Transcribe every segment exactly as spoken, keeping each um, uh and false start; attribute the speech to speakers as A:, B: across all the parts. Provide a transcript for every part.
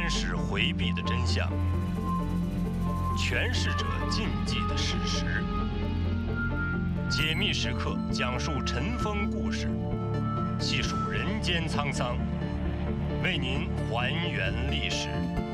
A: 监视回避的真相，诠释者禁忌的事实。解密时刻讲述尘封故事，细数人间沧桑，为您还原历史。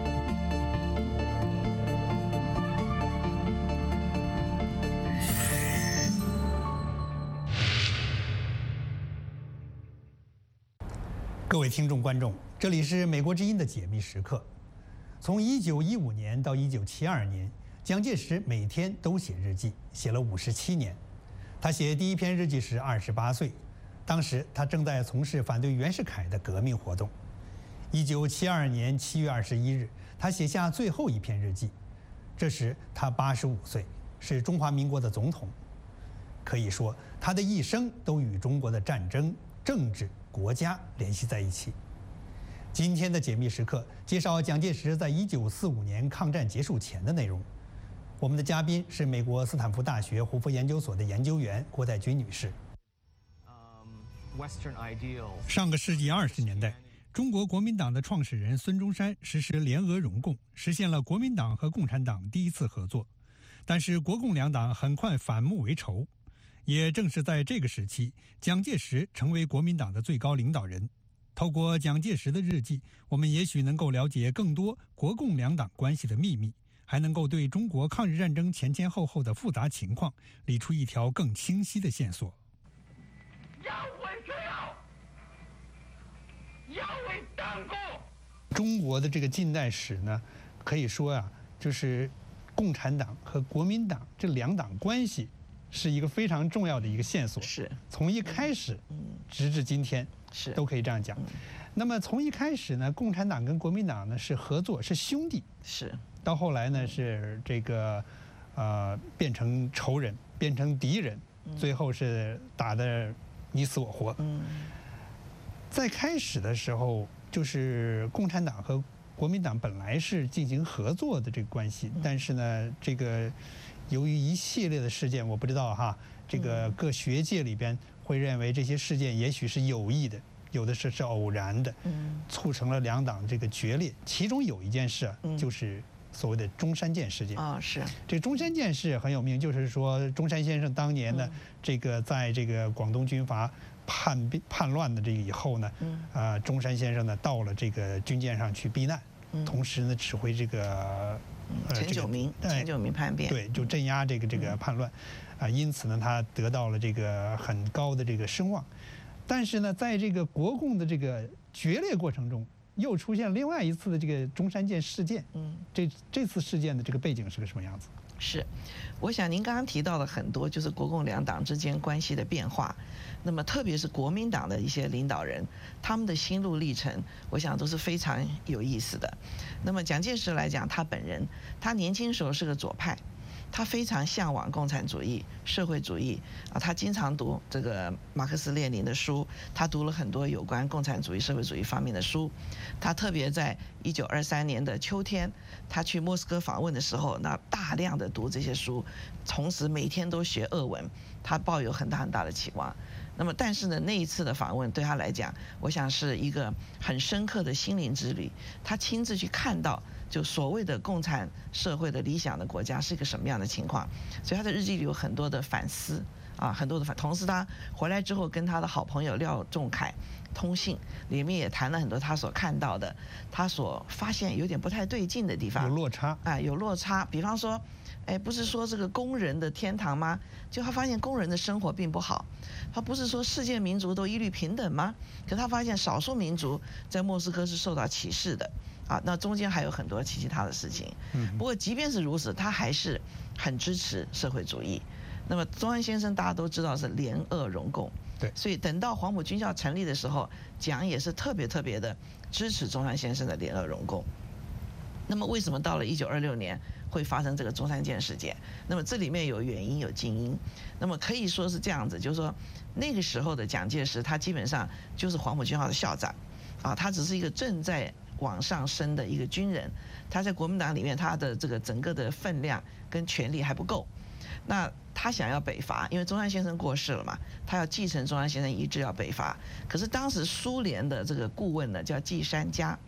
B: 各位听众、观众，这里是美国之音的解密时刻。从一九一五年到一九七二年，蒋介石每天都写日记，写了五十七年。他写第一篇日记时二十八岁，当时他正在从事反对袁世凯的革命活动。一九七二年七月二十一日，他写下最后一篇日记，这时他八十五岁，是中华民国的总统。可以说，他的一生都与中国的战争、政治、国家联系在一起。今天的解密时刻介绍蒋介石在一九四五年抗战结束前的内容。我们的嘉宾是美国斯坦福大学胡佛研究所的研究员郭代军女士。上个世纪二十年代，中国国民党的创始人孙中山实施联俄容共，实现了国民党和共产党第一次合作。但是国共两党很快反目为仇。也正是在这个时期，蒋介石成为国民党的最高领导人。透过蒋介石的日记，我们也许能够了解更多国共两党关系的秘密，还能够对中国抗日战争前前后后的复杂情况理出一条更清晰的线索。中国的这个近代史呢，可以说啊，就是共产党和国民党这两党关系是一个非常重要的一个线索，
C: 是
B: 从一开始，直至今天，
C: 是
B: 都可以这样讲。那么从一开始呢，共产党跟国民党呢是合作，是兄弟，
C: 是。
B: 到后来呢是这个，呃，变成仇人，变成敌人，最后是打得你死我活。
C: 嗯，
B: 在开始的时候，就是共产党和国民党本来是进行合作的这个关系，但是呢，这个。由于一系列的事件，我不知道哈，这个各学界里边会认为这些事件也许是有意的，有的是是偶然的，促成了两党这个决裂。其中有一件事啊，就是所谓的中山舰事件
C: 啊，是
B: 这中山舰事很有名，就是说中山先生当年呢，这个在这个广东军阀叛叛乱的这个以后呢，啊，中山先生呢到了这个军舰上去避难，同时呢指挥这个。
C: 陈炯明，陈炯明叛变，
B: 对，就镇压这个这个叛乱，啊，因此呢，他得到了这个很高的这个声望。但是呢，在这个国共的这个决裂过程中，又出现另外一次的这个中山舰事件。嗯，这这次事件的这个背景是个什么样子？
C: 是，我想您刚刚提到了很多，就是国共两党之间关系的变化。那么特别是国民党的一些领导人，他们的心路历程，我想都是非常有意思的。那么蒋介石来讲，他本人，他年轻时候是个左派，他非常向往共产主义、社会主义啊，他经常读这个马克思列宁的书，他读了很多有关共产主义、社会主义方面的书。他特别在一九二三年的秋天，他去莫斯科访问的时候，那大量的读这些书，同时每天都学俄文，他抱有很大很大的期望。那么，但是呢，那一次的访问对他来讲，我想是一个很深刻的心灵之旅。他亲自去看到，就所谓的共产社会的理想的国家是一个什么样的情况。所以他的日记里有很多的反思啊，很多的反。同时，他回来之后跟他的好朋友廖仲恺通信，里面也谈了很多他所看到的，他所发现有点不太对劲的地方，
B: 有落差
C: 啊，有落差。比方说，哎，不是说这个工人的天堂吗？就他发现工人的生活并不好。他不是说世界民族都一律平等吗？可他发现少数民族在莫斯科是受到歧视的，啊，那中间还有很多其其他的事情。不过即便是如此，他还是很支持社会主义。那么中山先生大家都知道是联俄容共，
B: 对，
C: 所以等到黄埔军校成立的时候，蒋也是特别特别的支持中山先生的联俄容共。那么为什么到了一九二六年会发生这个中山舰事件？那么这里面有原因有近因。那么可以说是这样子，就是说那个时候的蒋介石，他基本上就是黄埔军校的校长，啊，他只是一个正在往上升的一个军人，他在国民党里面他的这个整个的分量跟权力还不够。那他想要北伐，因为中山先生过世了嘛，他要继承中山先生遗志要北伐。可是当时苏联的这个顾问呢叫季山家，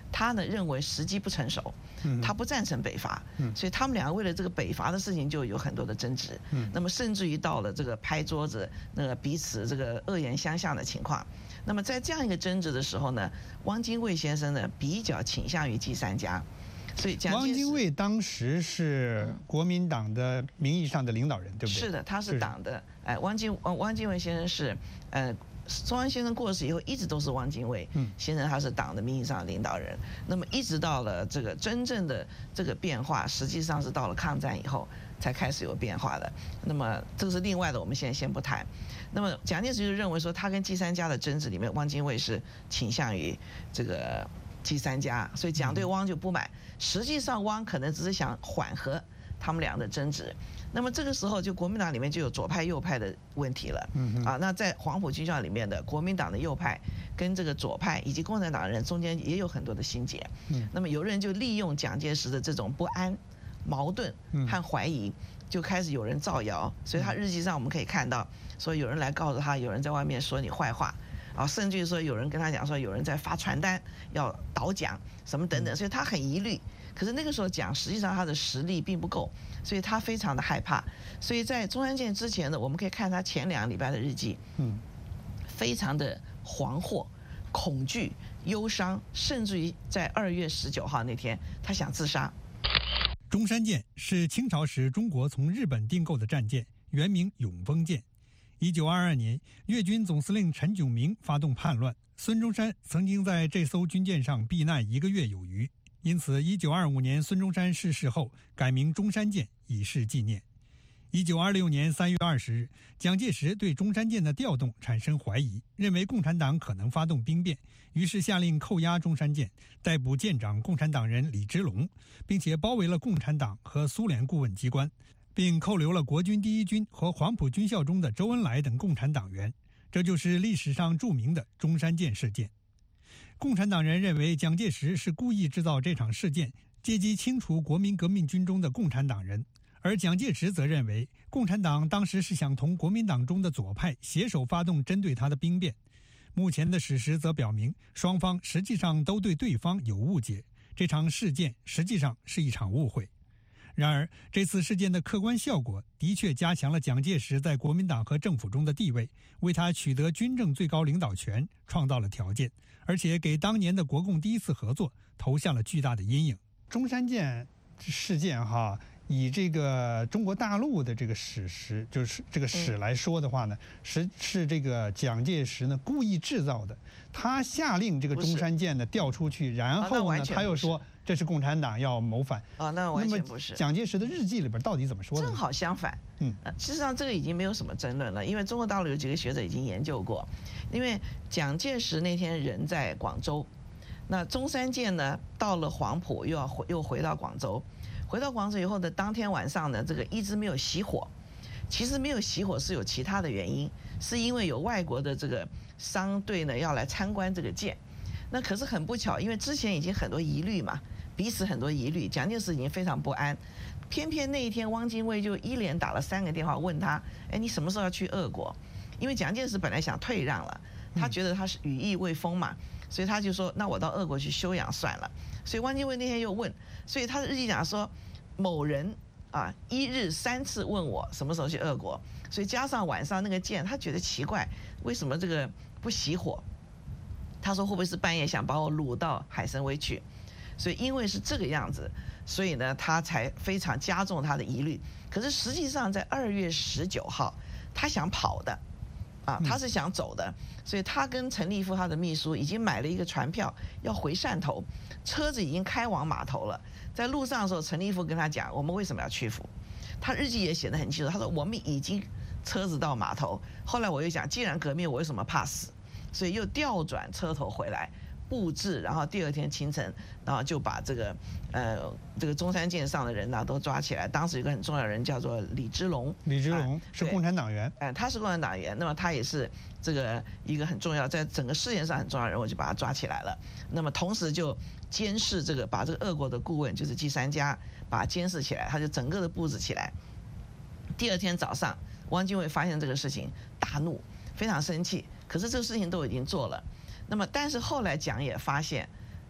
C: 他呢认为时机不成熟，他不赞成北伐，所以他们两个为了这个北伐的事情就有很多的争执，那么甚至于到了这个拍桌子，那个彼此这个恶言相向的情况。那么在这样一个争执的时候呢，汪精卫先生呢比较倾向于季三家。所以
B: 汪精卫当时是国民党的名义上的领导人，对不对？
C: 是的，他是党的。哎，汪精汪汪精卫先生是，呃，周恩先生过世以后，一直都是汪精卫先生，他是党的名义上的领导人。那么一直到了这个真正的这个变化，实际上是到了抗战以后才开始有变化的。那么这个是另外的，我们现在先不谈。那么蒋介石就认为说，他跟季三家的争执里面，汪精卫是倾向于这个季三家，所以蒋对汪就不满。实际上，汪可能只是想缓和他们俩的争执。那么这个时候，就国民党里面就有左派右派的问题了。嗯啊，那在黄埔军校里面的国民党的右派跟这个左派以及共产党的人中间也有很多的心结。嗯，那么有人就利用蒋介石的这种不安、矛盾和怀疑，就开始有人造谣。所以他日记上我们可以看到，说有人来告诉他，有人在外面说你坏话。啊，甚至于说有人跟他讲说有人在发传单要倒蒋什么等等，所以他很疑虑。可是那个时候蒋实际上他的实力并不够，所以他非常的害怕。所以在中山舰之前呢，我们可以看他前两个礼拜的日记，嗯，非常的惶惑、恐惧、忧伤，甚至于在二月十九号那天，他想自杀。
B: 中山舰是清朝时中国从日本订购的战舰，原名永丰舰。一九二二年，粤军总司令陈炯明发动叛乱，孙中山曾经在这艘军舰上避难一个月有余，因此一九二五年孙中山逝世后改名中山舰以示纪念。一九二六年三月二十日，蒋介石对中山舰的调动产生怀疑，认为共产党可能发动兵变，于是下令扣押中山舰，逮捕舰长共产党人李之龙，并且包围了共产党和苏联顾问机关，并扣留了国军第一军和黄埔军校中的周恩来等共产党员，这就是历史上著名的中山舰事件。共产党人认为蒋介石是故意制造这场事件，借机清除国民革命军中的共产党人，而蒋介石则认为共产党当时是想同国民党中的左派携手发动针对他的兵变。目前的史实则表明，双方实际上都对对方有误解，这场事件实际上是一场误会。然而，这次事件的客观效果的确加强了蒋介石在国民党和政府中的地位，为他取得军政最高领导权创造了条件，而且给当年的国共第一次合作投下了巨大的阴影。中山舰事件哈，以这个中国大陆的这个史实，就是这个史来说的话呢，是是这个蒋介石呢故意制造的。他下令这个中山舰呢调出去，然后呢他又说这是共产党要谋反。
C: 啊，那完全不是。
B: 蒋介石的日记里边到底怎么说的？
C: 正好相反。嗯，事实上这个已经没有什么争论了，因为中国大陆有几个学者已经研究过。因为蒋介石那天人在广州，那中山舰呢到了黄埔，又要回又回到广州。回到广州以后的当天晚上呢，这个一直没有熄火。其实没有熄火是有其他的原因，是因为有外国的这个商队呢要来参观这个舰。那可是很不巧，因为之前已经很多疑虑嘛，彼此很多疑虑，蒋介石已经非常不安。偏偏那一天，汪精卫就一连打了三个电话问他：“哎，你什么时候要去俄国？”因为蒋介石本来想退让了，他觉得他是羽翼未丰嘛，所以他就说：“那我到俄国去休养算了。”所以汪精卫那天又问，所以他的日记讲说，某人啊一日三次问我什么时候去俄国，所以加上晚上那个舰，他觉得奇怪，为什么这个不熄火？他说会不会是半夜想把我掳到海参崴去？所以因为是这个样子，所以呢他才非常加重他的疑虑。可是实际上在二月十九号，他想跑的，啊，他是想走的，所以他跟陈立夫他的秘书已经买了一个船票要回汕头，车子已经开往码头了。在路上的时候，陈立夫跟他讲，我们为什么要屈服？他日记也写得很清楚，他说我们已经车子到码头。后来我又讲，既然革命，我为什么怕死？所以又调转车头回来布置，然后第二天清晨，然后就把这个呃这个中山舰上的人呢都抓起来。当时有一个很重要的人叫做李之龙，
B: 李之龙、啊、是共产党员，
C: 哎、呃，他是共产党员，那么他也是这个一个很重要，在整个事件上很重要的人，我就把他抓起来了。那么同时就监视这个，把这个俄国的顾问就是季三家把他监视起来，他就整个的布置起来。第二天早上，汪精卫发现这个事情，大怒，非常生气。可是这个事情都已经做了，那么但是后来蒋也发现，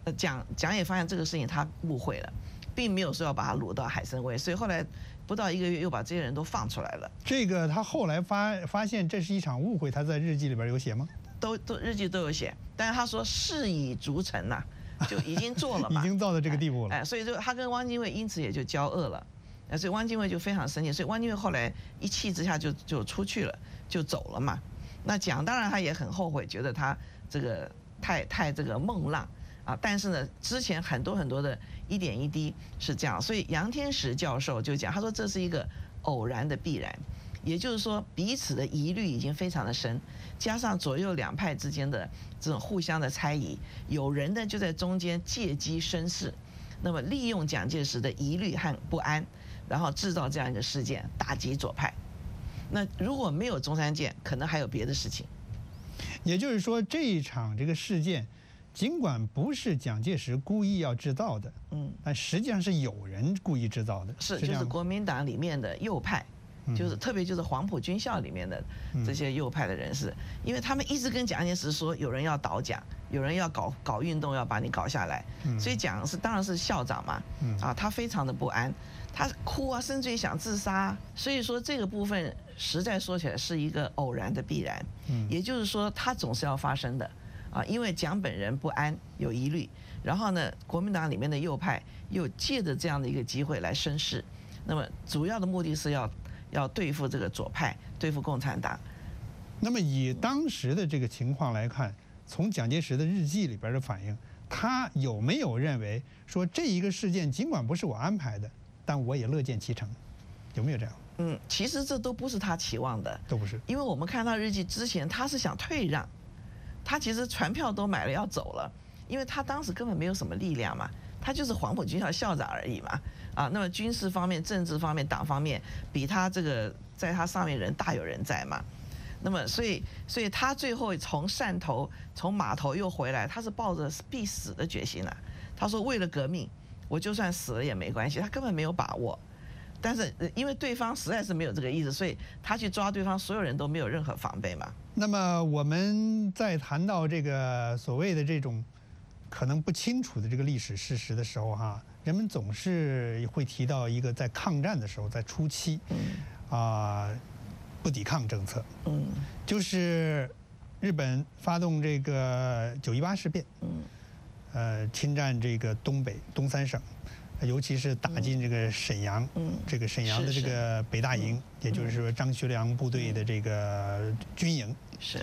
C: 呃蒋蒋也发现这个事情他误会了，并没有说要把他掳到海参崴，所以后来不到一个月又把这些人都放出来了。
B: 这个他后来发发现这是一场误会，他在日记里边有写吗？
C: 都都日记都有写，但是他说事已逐成呐、啊，就已经做了嘛，
B: 已经到了这个地步了。
C: 哎，所以就他跟汪精卫因此也就交恶了，哎，所以汪精卫就非常生气，所以汪精卫后来一气之下就就出去了，就走了嘛。那蒋当然他也很后悔，觉得他这个太太这个孟浪啊，但是呢，之前很多很多的一点一滴是这样，所以杨天石教授就讲，他说这是一个偶然的必然。也就是说，彼此的疑虑已经非常的深，加上左右两派之间的这种互相的猜疑，有人呢就在中间借机生事，那么利用蒋介石的疑虑和不安，然后制造这样一个事件，打击左派。那如果没有中山舰，可能还有别的事情。
B: 也就是说，这一场这个事件，尽管不是蒋介石故意要制造的，嗯，但实际上是有人故意制造的。
C: 是，就是国民党里面的右派。就是特别就是黄埔军校里面的这些右派的人士，因为他们一直跟蒋介石说有人要倒蒋，有人要搞搞运动要把你搞下来，所以蒋是当然是校长嘛，啊，他非常的不安，他哭啊，甚至于想自杀。所以说这个部分实在说起来是一个偶然的必然，也就是说它总是要发生的啊，因为蒋本人不安有疑虑，然后呢，国民党里面的右派又借着这样的一个机会来生事，那么主要的目的是要。要对付这个左派，对付共产党。
B: 那么以当时的这个情况来看，从蒋介石的日记里边的反应，他有没有认为说这一个事件尽管不是我安排的，但我也乐见其成？有没有这样？
C: 嗯，其实这都不是他期望的，
B: 都不是。
C: 因为我们看他日记之前，他是想退让，他其实船票都买了要走了，因为他当时根本没有什么力量嘛。他就是黄埔军校校长而已嘛，啊，那么军事方面、政治方面、党方面，比他这个在他上面人大有人在嘛。那么，所以，所以他最后从汕头、从码头又回来，他是抱着必死的决心啊。他说：“为了革命，我就算死了也没关系。”他根本没有把握，但是因为对方实在是没有这个意思，所以他去抓对方，所有人都没有任何防备嘛。
B: 那么我们在谈到这个所谓的这种。可能不清楚的这个历史事实的时候，哈，人们总是会提到一个在抗战的时候，在初期，啊、呃，不抵抗政策，嗯，就是日本发动这个九一八事变，嗯，呃，侵占这个东北东三省，尤其是打进这个沈阳，嗯，这个沈阳的这个北大营，也就是说张学良部队的这个军营，
C: 是。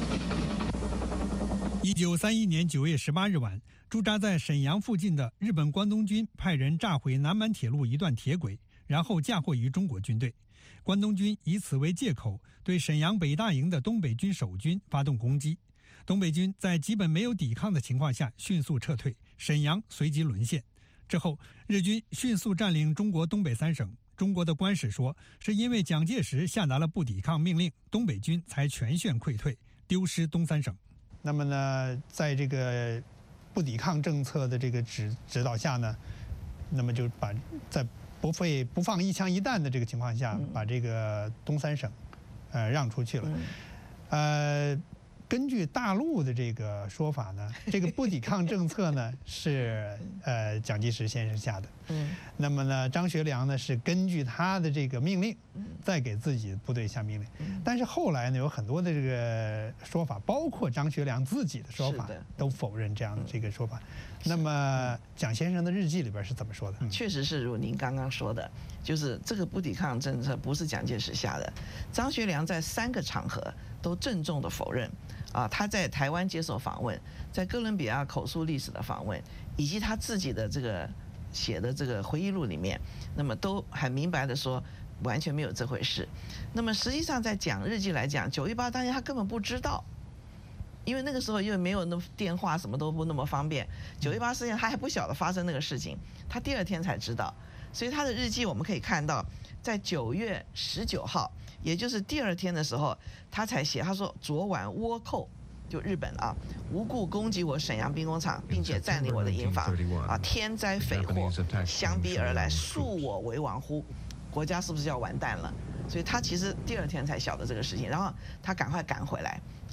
B: 一九三一年九月十八日晚，驻扎在沈阳附近的日本关东军派人炸毁南满铁路一段铁轨，然后嫁祸于中国军队。关东军以此为借口，对沈阳北大营的东北军守军发动攻击。东北军在基本没有抵抗的情况下迅速撤退，沈阳随即沦陷。之后，日军迅速占领中国东北三省。中国的官史说，是因为蒋介石下达了不抵抗命令，东北军才全线溃退，丢失东三省。那么呢，在这个不抵抗政策的这个指指导下呢，那么就把在不费不放一枪一弹的这个情况下，把这个东三省，呃，让出去了。呃，根据大陆的这个说法呢，这个不抵抗政策呢是呃蒋介石先生下的。嗯。那么呢，张学良呢是根据他的这个命令，再给自己的部队下命令。但是后来呢，有很多的这个说法，包括张学良自己的说法，都否认这样的这个说法。那么蒋先生的日记里边是怎么说的？
C: 确实是如您刚刚说的，就是这个不抵抗政策不是蒋介石下的，张学良在三个场合都郑重的否认。啊，他在台湾接受访问，在哥伦比亚口述历史的访问，以及他自己的这个写的这个回忆录里面，那么都很明白的说，完全没有这回事。那么实际上在讲日记来讲，九一八当天他根本不知道，因为那个时候又没有那么电话，什么都不那么方便。九一八事件他还不晓得发生那个事情，他第二天才知道。所以他的日记我们可以看到，在九月十九号。也就是第二天的时候，他才写，他说昨晚倭寇就日本啊，无故攻击我沈阳兵工厂，并且占领我的营房啊，天灾匪祸相逼而来，恕我为王乎？国家是不是要完蛋了？所以他其实第二天才晓得这个事情，然后他赶快赶回来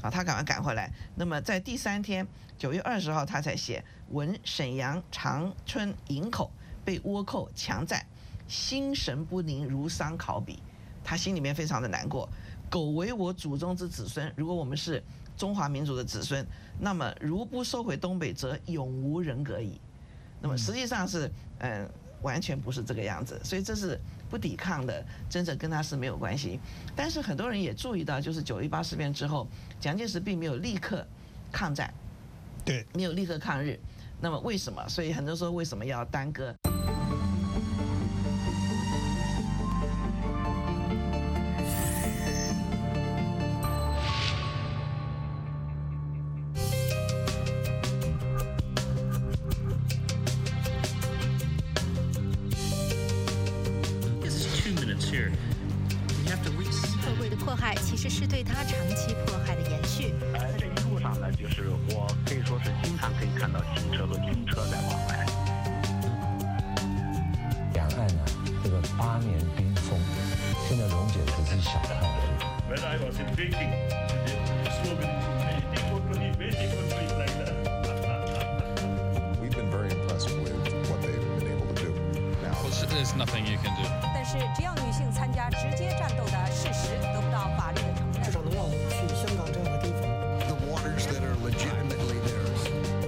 C: 啊，他赶快赶回来。那么在第三天，九月二十号，他才写闻沈阳、长春、营口被倭寇强占，心神不宁，如丧考妣。他心里面非常的难过。苟为我祖宗之子孙，如果我们是中华民族的子孙，那么如不收回东北，则永无人格矣。那么实际上是，嗯，完全不是这个样子。所以这是不抵抗的，真正跟他是没有关系。但是很多人也注意到，就是九一八事变之后，蒋介石并没有立刻抗战，
B: 对，
C: 没有立刻抗日。那么为什么？所以很多人说为什么要耽搁？
D: 社会的迫害其实是对他长期迫害的延续。
E: 呃，这一路上呢，就是我可以说是经常可以看到汽车和军车在往来。
F: 两岸呢、啊，这个八年冰封，现在溶解只是小看而已。
G: When I was in Beijing, the slogan is "Beijing country, Beijing country" like that.
H: We've been very impressed with what they've been able to do. Now,
I: there's nothing you can do.
D: 但是，只要女性参加直接战斗的事实得不到法律的承认，
J: 至少能让我们去香港这样的地方。
H: the waters that are legitimately theirs.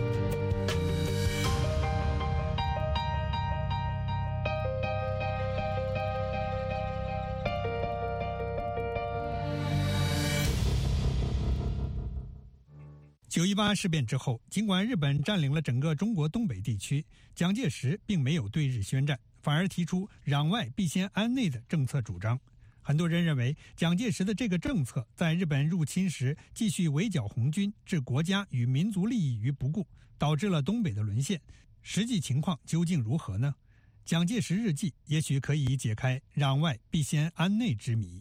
B: 九一八事变之后，尽管日本占领了整个中国东北地区，蒋介石并没有对日宣战，反而提出攘外必先安内的政策主张。很多人认为，蒋介石的这个政策在日本入侵时继续围剿红军，置国家与民族利益于不顾，导致了东北的沦陷。实际情况究竟如何呢？蒋介石日记也许可以解开攘外必先安内之谜。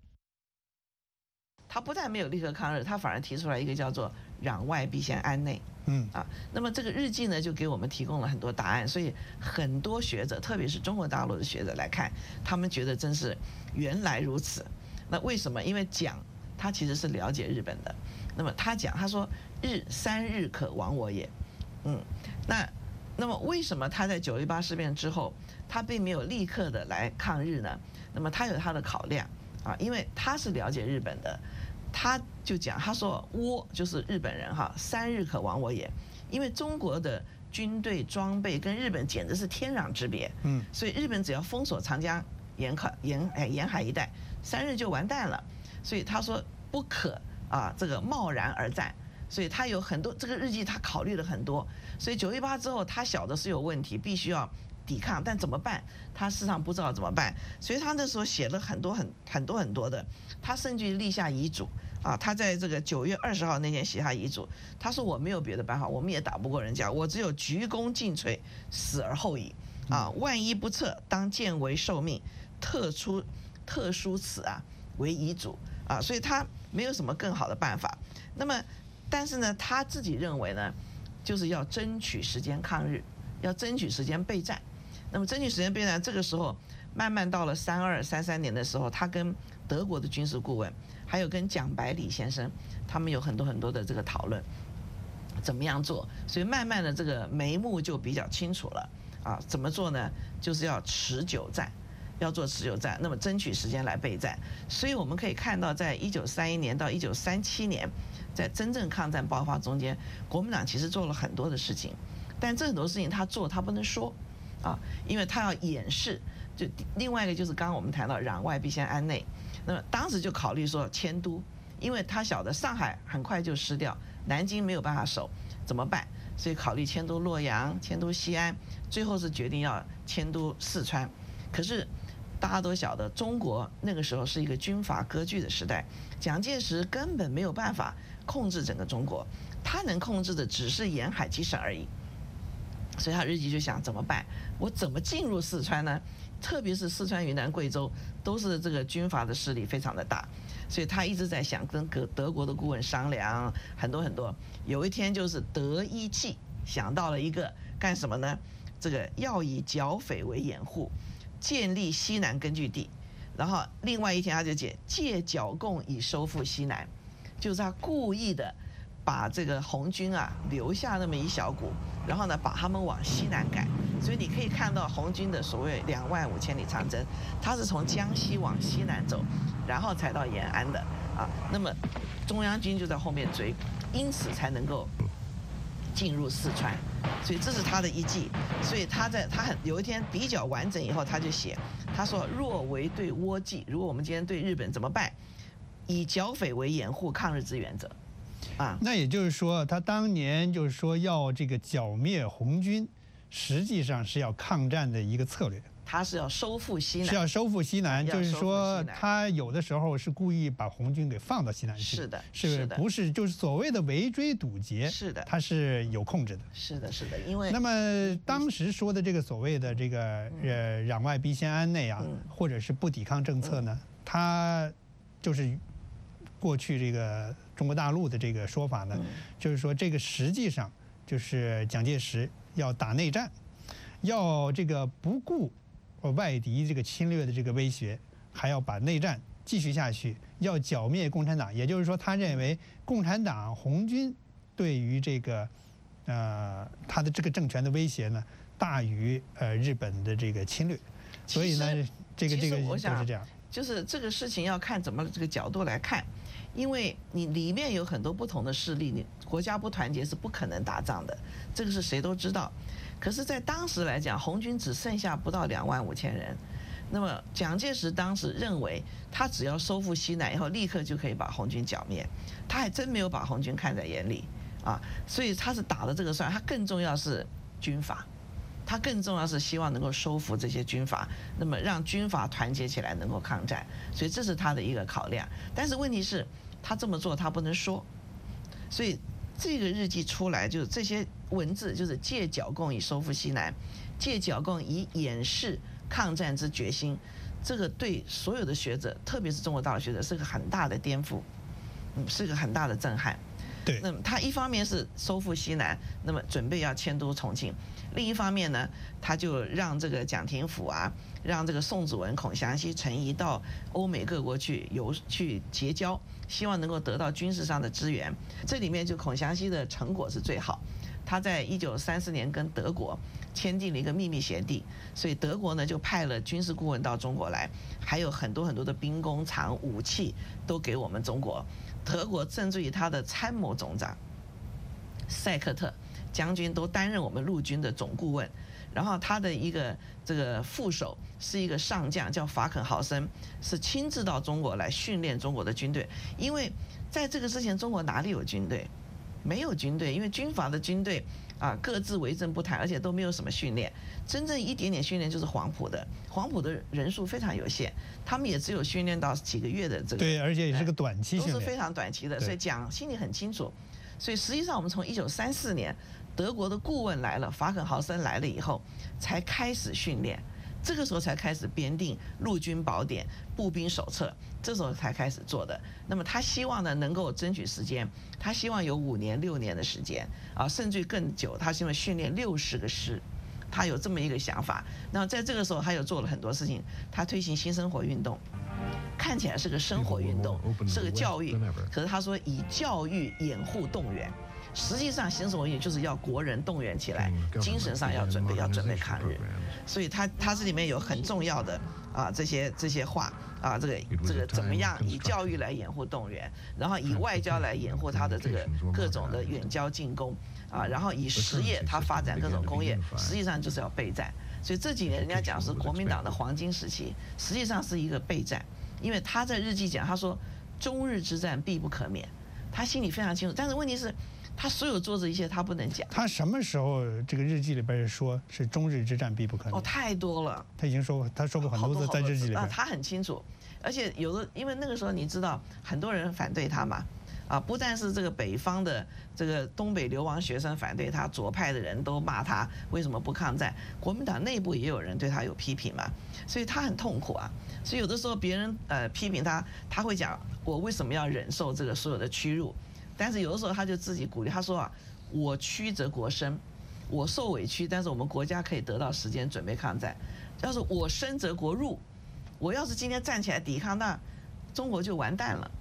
C: 他不但没有立刻抗日，他反而提出来一个叫做“攘外必先安内”。
B: 嗯
C: 啊，那么这个日记呢，就给我们提供了很多答案。所以很多学者，特别是中国大陆的学者来看，他们觉得真是原来如此。那为什么？因为蒋他其实是了解日本的。那么他讲，他说“日三日可亡我也”。嗯，那那么为什么他在九一八事变之后，他并没有立刻的来抗日呢？那么他有他的考量啊，因为他是了解日本的。他就讲，他说倭就是日本人哈，三日可亡我也，因为中国的军队装备跟日本简直是天壤之别，
B: 嗯，
C: 所以日本只要封锁长江沿海沿哎沿海一带，三日就完蛋了，所以他说不可啊这个贸然而战，所以他有很多这个日记他考虑了很多，所以九一八之后他晓得是有问题，必须要抵抗，但怎么办？他事实上不知道怎么办，所以他那时候写了很多很很多很多的，他甚至立下遗嘱啊。他在这个九月二十号那天写下遗嘱，他说我没有别的办法，我们也打不过人家，我只有鞠躬尽瘁，死而后已啊！万一不测，当见为受命，特出特殊此啊为遗嘱啊，所以他没有什么更好的办法。那么，但是呢，他自己认为呢，就是要争取时间抗日，要争取时间备战。那么争取时间备战，这个时候慢慢到了三二三三年的时候，他跟德国的军事顾问，还有跟蒋百里先生，他们有很多很多的这个讨论，怎么样做？所以慢慢的这个眉目就比较清楚了啊。怎么做呢？就是要持久战，要做持久战，那么争取时间来备战。所以我们可以看到，在一九三一年到一九三七年，在真正抗战爆发中间，国民党其实做了很多的事情，但这很多事情他做他不能说。啊，因为他要掩饰，就另外一个就是刚刚我们谈到攘外必先安内，那么当时就考虑说迁都，因为他晓得上海很快就失掉，南京没有办法守，怎么办？所以考虑迁都洛阳、迁都西安，最后是决定要迁都四川。可是大家都晓得，中国那个时候是一个军阀割据的时代，蒋介石根本没有办法控制整个中国，他能控制的只是沿海几省而已。所以他日记就想怎么办？我怎么进入四川呢？特别是四川、云南、贵州，都是这个军阀的势力非常的大，所以他一直在想跟德德国的顾问商量很多很多。有一天就是德意计想到了一个干什么呢？这个要以剿匪为掩护，建立西南根据地。然后另外一天他就解借剿共以收复西南。 就是他故意的把这个红军啊留下那么一小股，然后呢把他们往西南赶。所以你可以看到红军的所谓两万五千里长征，它是从江西往西南走，然后才到延安的啊。那么中央军就在后面追，因此才能够进入四川。所以这是他的一计。所以他在他很有一天比较完整以后，他就写，他说若为对倭计，如果我们今天对日本怎么办？以剿匪为掩护抗日之原则。啊，
B: 那也就是说，他当年就是说要这个剿灭红军，实际上是要抗战的一个策略。
C: 他是要收复西南，
B: 是要收复西南，就是说他有的时候是故意把红军给放到西南去。
C: 是的，
B: 是不是就是所谓的围追堵截？
C: 是的，
B: 他是有控制的。
C: 是的，是的，因为
B: 那么当时说的这个所谓的这个呃攘外必先安内啊，
C: 嗯、
B: 或者是不抵抗政策呢，他就是过去这个中国大陆的这个说法呢，
C: 嗯、
B: 就是说这个实际上就是蒋介石要打内战，要这个不顾外敌这个侵略的这个威胁，还要把内战继续下去，要剿灭共产党。也就是说，他认为共产党红军对于这个呃他的这个政权的威胁呢，大于呃日本的这个侵略。所以呢，这个这个就是这样。
C: 就是这个事情要看怎么这个角度来看，因为你里面有很多不同的势力，你国家不团结是不可能打仗的，这个是谁都知道。可是，在当时来讲，红军只剩下不到两万五千人。那么，蒋介石当时认为，他只要收复西南以后，立刻就可以把红军剿灭。他还真没有把红军看在眼里啊，所以他是打了这个算。他更重要是军阀，他更重要是希望能够收服这些军阀，那么让军阀团结起来，能够抗战。所以这是他的一个考量。但是问题是，他这么做他不能说，所以。这个日记出来，就是这些文字，就是借剿共以收复西南，借剿共以掩饰抗战之决心。这个对所有的学者，特别是中国大陆学者，是个很大的颠覆，嗯，是个很大的震撼。
B: 对。
C: 那么他一方面是收复西南，那么准备要迁都重庆；另一方面呢，他就让这个蒋廷甫啊，让这个宋子文、孔祥熙、陈仪到欧美各国去游去结交。希望能够得到军事上的支援，这里面就孔祥熙的成果是最好。他在一九三四年跟德国签订了一个秘密协定，所以德国呢就派了军事顾问到中国来，还有很多很多的兵工厂、武器都给我们中国。德国甚至于他的参谋总长塞克特将军都担任我们陆军的总顾问。然后他的一个这个副手是一个上将，叫法肯豪森，是亲自到中国来训练中国的军队。因为在这个之前，中国哪里有军队？没有军队，因为军阀的军队啊各自为政不谈，而且都没有什么训练。真正一点点训练就是黄埔的，黄埔的人数非常有限，他们也只有训练到几个月的这个。
B: 对，而且也是个短期训练，
C: 都是非常短期的，所以蒋心里很清楚。所以实际上，我们从一九三四年。德国的顾问来了，法肯豪森来了以后，才开始训练，这个时候才开始编定陆军宝典、步兵手册，这时候才开始做的。那么他希望呢，能够争取时间，他希望有五年、六年的时间啊，甚至更久。他希望训练六十个师，他有这么一个想法。那在这个时候，他又做了很多事情，他推行新生活运动。看起来是个生活运动，是个教育，可是他说以教育掩护动员。实际上，新生活运动就是要国人动员起来，精神上要准备，要准备抗日。所以他他这里面有很重要的啊这些这些话啊，这个这个怎么样以教育来掩护动员，然后以外交来掩护他的这个各种的远交近攻啊，然后以实业他发展各种工业，实际上就是要备战。所以这几年人家讲是国民党的黄金时期，实际上是一个备战。因为他在日记讲，他说中日之战必不可免，他心里非常清楚。但是问题是，他所有做这一切他不能讲。
B: 他什么时候这个日记里边说是中日之战必不可免？
C: 哦，太多了。
B: 他已经说过，他说过很多次在日记里边。
C: 啊，他很清楚，而且有的，因为那个时候你知道很多人反对他嘛。啊，不但是这个北方的这个东北流亡学生反对他，左派的人都骂他为什么不抗战，国民党内部也有人对他有批评嘛，所以他很痛苦啊。所以有的时候别人呃批评他，他会讲我为什么要忍受这个所有的屈辱，但是有的时候他就自己鼓励，他说啊，我屈则国生，我受委屈，但是我们国家可以得到时间准备抗战。要是我生则国入，我要是今天站起来抵抗，那中国就完蛋了。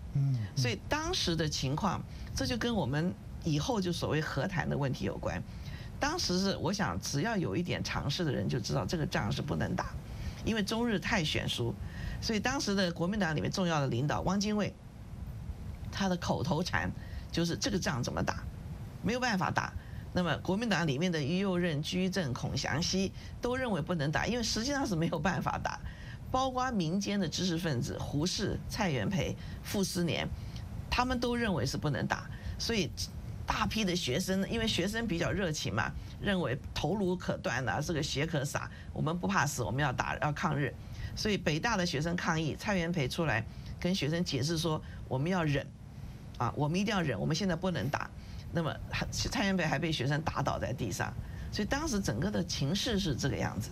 B: 嗯，
C: 所以当时的情况，这就跟我们以后就所谓和谈的问题有关。当时是我想，只要有一点常识的人就知道这个仗是不能打，因为中日太悬殊。所以当时的国民党里面重要的领导汪精卫，他的口头禅就是这个仗怎么打，没有办法打。那么国民党里面的于右任、居正、孔祥熙都认为不能打，因为实际上是没有办法打。包括民间的知识分子胡适、蔡元培、傅斯年，他们都认为是不能打。所以大批的学生，因为学生比较热情嘛，认为头颅可断啊，这个血可洒，我们不怕死，我们要打，要抗日。所以北大的学生抗议，蔡元培出来跟学生解释说，我们要忍，啊，我们一定要忍，我们现在不能打。那么蔡元培还被学生打倒在地上，所以当时整个的情势是这个样子。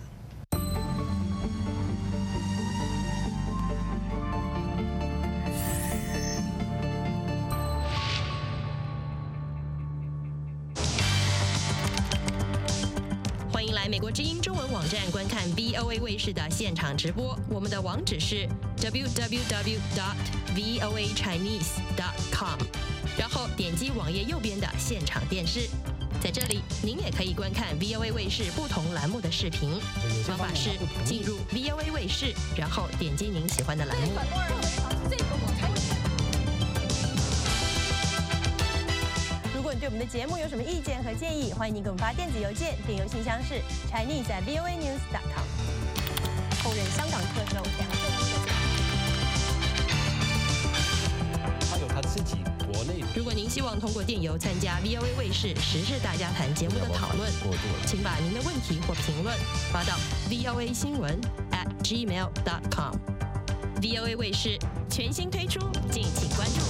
I: 欢迎来美国之音中文网站观看 V O A 卫视的现场直播，我们的网址是 w w w dot v o a chinese dot com， 然后点击网页右边的现场电视，在这里您也可以观看 V O A 卫视不同栏目的视频。方法是进入 V O A 卫视，然后点击您喜欢的栏目。
K: 如果你对我们的节目有什么意见和建议，欢迎您给我们发电子邮件，电邮信箱是 chinese at v o a news dot com。后任香港特首梁振英，
F: 他有他自己国内。
I: 如果您希望通过电邮参加 V O A 卫视时事大家谈节目的讨论，请把您的问题或评论发到 v o a 新闻 at gmail dot com。V O A 卫视全新推出，敬请关注。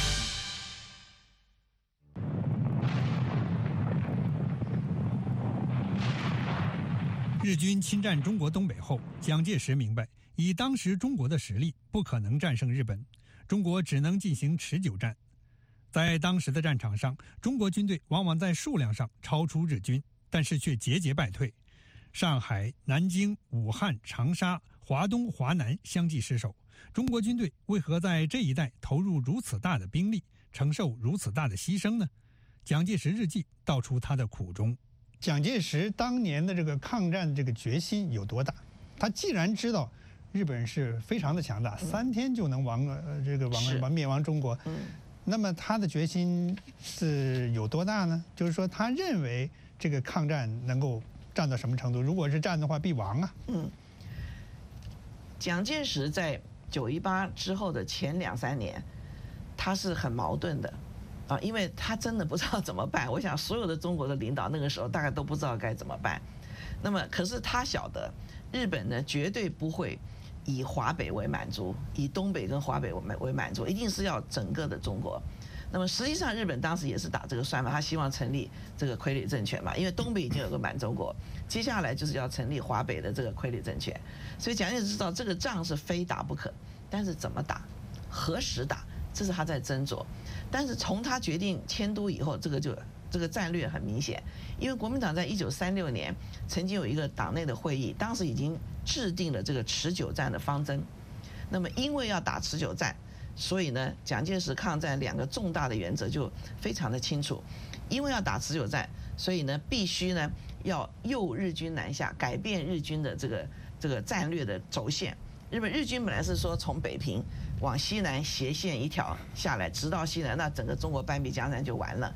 B: 日军侵占中国东北后，蒋介石明白，以当时中国的实力，不可能战胜日本，中国只能进行持久战。在当时的战场上，中国军队往往在数量上超出日军，但是却节节败退。上海、南京、武汉、长沙、华东、华南相继失守，中国军队为何在这一带投入如此大的兵力，承受如此大的牺牲呢？蒋介石日记道出他的苦衷。蒋介石当年的这个抗战这个决心有多大？他既然知道日本人是非常的强大，嗯、三天就能亡呃这个亡亡灭亡中国，嗯、那么他的决心是有多大呢？就是说，他认为这个抗战能够战到什么程度？如果是战的话，必亡啊。
C: 嗯，蒋介石在九一八之后的前两三年，他是很矛盾的。啊，因为他真的不知道怎么办。我想所有的中国的领导那个时候大概都不知道该怎么办。那么，可是他晓得，日本呢绝对不会以华北为满足，以东北跟华北为为满足，一定是要整个的中国。那么实际上，日本当时也是打这个算盘，他希望成立这个傀儡政权嘛，因为东北已经有个满洲国，接下来就是要成立华北的这个傀儡政权。所以蒋介石知道这个仗是非打不可，但是怎么打，何时打，这是他在斟酌。但是从他决定迁都以后，这个就这个战略很明显，因为国民党在一九三六年曾经有一个党内的会议，当时已经制定了这个持久战的方针。那么因为要打持久战，所以呢，蒋介石抗战两个重大的原则就非常的清楚。因为要打持久战，所以呢，必须呢要诱日军南下，改变日军的这个这个战略的轴线。日本日军本来是说从北平往西南斜线一条下来，直到西南，那整个中国半壁江山就完了。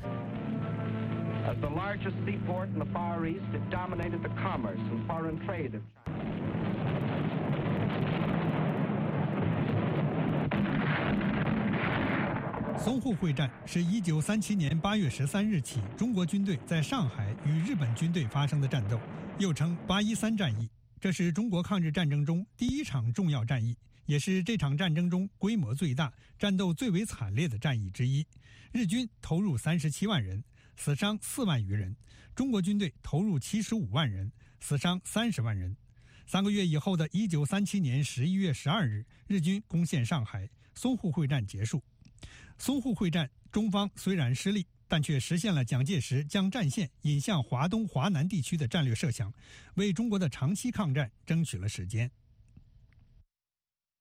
E: As the largest seaport in the Far East, it dominated the commerce and foreign trade of China.
B: 淞沪会战是一九三七年八月十三日起，中国军队在上海与日本军队发生的战斗，又称八一三战役。这是中国抗日战争中第一场重要战役，也是这场战争中规模最大、战斗最为惨烈的战役之一。日军投入三十七万人，死伤四万余人；中国军队投入七十五万人，死伤三十万人。三个月以后的一九三七年十一月十二日，日军攻陷上海，淞沪会战结束。淞沪会战，中方虽然失利，但却实现了蒋介石将战线引向华东、华南地区的战略设想，为中国的长期抗战争取了时间。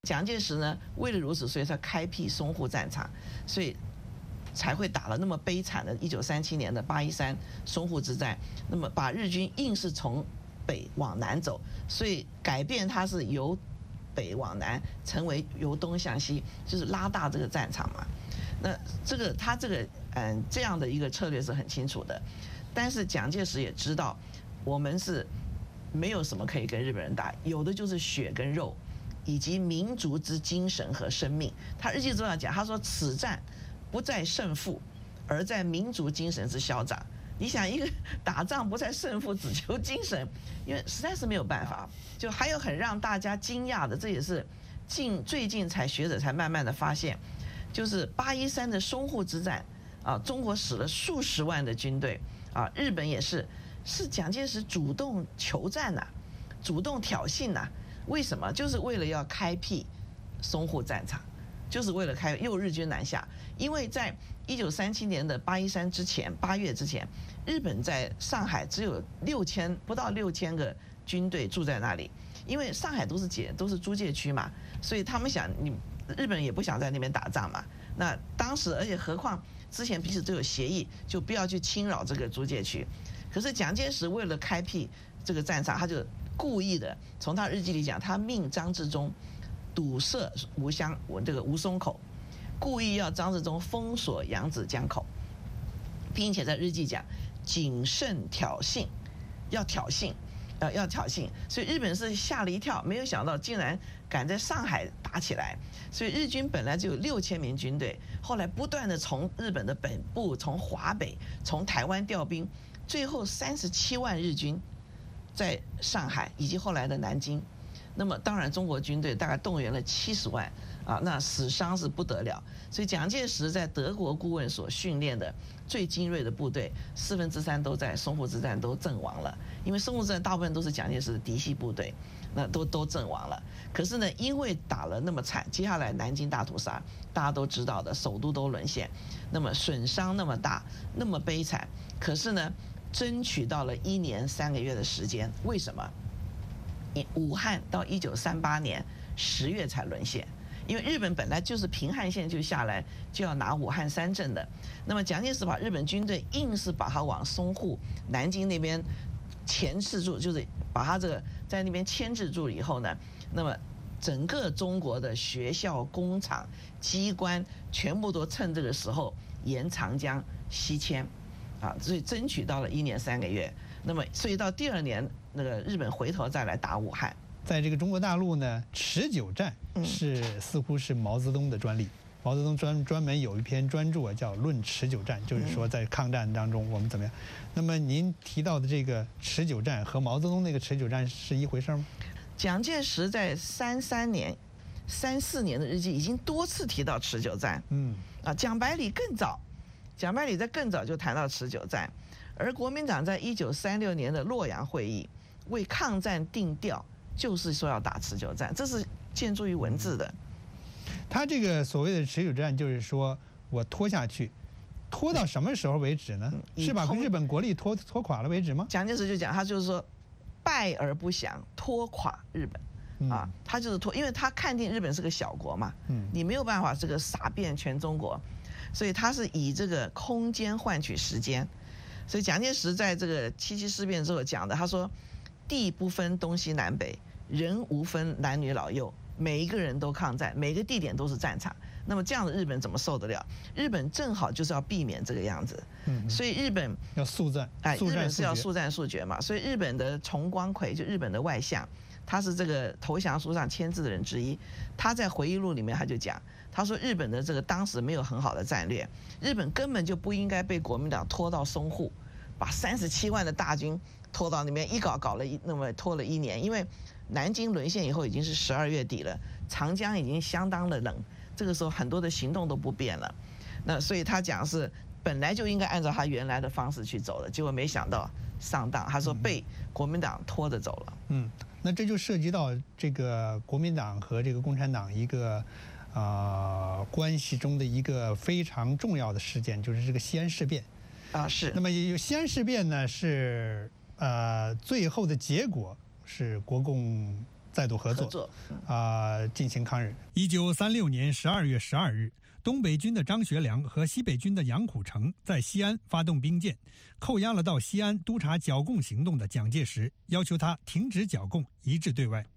C: 蒋介石呢，为了如此，所以他开辟淞沪战场，所以才会打了那么悲惨的一九三七年的八一三淞沪之战。那么把日军硬是从北往南走，所以改变它是由北往南，成为由东向西，就是拉大这个战场嘛。那这个他这个嗯这样的一个策略是很清楚的，但是蒋介石也知道，我们是没有什么可以跟日本人打，有的就是血跟肉。以及民族之精神和生命，他日记中要讲，他说此战不在胜负，而在民族精神之消长。你想，一个打仗不在胜负，只求精神，因为实在是没有办法。就还有很让大家惊讶的，这也是近最近才学者才慢慢的发现，就是八一三的淞沪之战啊，中国使了数十万的军队啊，日本也是，是蒋介石主动求战呐、啊，主动挑衅呐、啊。为什么？就是为了要开辟淞沪战场，就是为了开诱日军南下。因为在一九三七年的八一三之前，八月之前，日本在上海只有六千不到六千个军队住在那里，因为上海都是解都是租界区嘛，所以他们想，你日本人也不想在那边打仗嘛。那当时，而且何况之前彼此都有协议，就不要去侵扰这个租界区。可是蒋介石为了开辟这个战场，他就故意的，从他日记里讲，他命张治中堵塞吴湘我这个吴淞口，故意要张治中封锁扬子江口，并且在日记讲谨慎挑衅，要挑衅，呃要挑衅，所以日本是吓了一跳，没有想到竟然敢在上海打起来。所以日军本来就有六千名军队，后来不断的从日本的本部、从华北、从台湾调兵，最后三十七万日军。在上海以及后来的南京，那么当然中国军队大概动员了七十万啊，那死伤是不得了。所以蒋介石在德国顾问所训练的最精锐的部队，四分之三都在淞沪之战都阵亡了。因为淞沪之战大部分都是蒋介石的嫡系部队，那都都阵亡了。可是呢，因为打了那么惨，接下来南京大屠杀大家都知道的，首都都沦陷，那么损伤那么大，那么悲惨。可是呢，争取到了一年三个月的时间，为什么？武汉到一九三八年十月才沦陷，因为日本本来就是平汉线就下来就要拿武汉三镇的，那么蒋介石把日本军队硬是把它往淞沪、南京那边钳制住，就是把它这个在那边牵制住以后呢，那么整个中国的学校、工厂、机关全部都趁这个时候沿长江西迁。啊，所以争取到了一年三个月，那么所以到第二年，那个日本回头再来打武汉。
B: 在这个中国大陆呢，持久战是、嗯、似乎是毛泽东的专利。毛泽东专专门有一篇专著啊，叫《论持久战》，就是说在抗战当中我们怎么样。那么您提到的这个持久战和毛泽东那个持久战是一回事吗？
C: 蒋介石在三三年、三四年的日记已经多次提到持久战。嗯，啊，蒋百里更早。蒋百里在更早就谈到持久战，而国民党在一九三六年的洛阳会议为抗战定调，就是说要打持久战，这是建筑于文字的。
B: 他这个所谓的持久战，就是说我拖下去，拖到什么时候为止呢？是把日本国力拖拖垮了为止吗？
C: 蒋介石就讲，他就是说败而不降，拖垮日本。啊，他就是拖，因为他看定日本是个小国嘛，嗯，你没有办法这个撒遍全中国。所以他是以这个空间换取时间，所以蒋介石在这个七七事变之后讲的，他说地不分东西南北，人无分男女老幼，每一个人都抗战，每个地点都是战场。那么这样的日本怎么受得了？日本正好就是要避免这个样子，嗯，所以日本
B: 要速战，
C: 哎，日本是要速战速决嘛。所以日本的重光葵就日本的外相，他是这个投降书上签字的人之一，他在回忆录里面他就讲。他说日本的这个当时没有很好的战略，日本根本就不应该被国民党拖到淞沪，把三十七万的大军拖到那边，一搞搞了一那么拖了一年，因为南京沦陷以后已经是十二月底了，长江已经相当的冷，这个时候很多的行动都不便了，那所以他讲是本来就应该按照他原来的方式去走的，结果没想到上当，他说被国民党拖着走了。
B: 嗯，那这就涉及到这个国民党和这个共产党一个。啊、呃，关系中的一个非常重要的事件就是这个西安事变，
C: 啊是。
B: 那么有西安事变呢，是呃最后的结果是国共再度合作，
C: 合作
B: 啊、呃，进行抗日。一九三六年十二月十二日，东北军的张学良和西北军的杨虎城在西安发动兵谏，扣押了到西安督察剿共行动的蒋介石，要求他停止剿共，一致对外。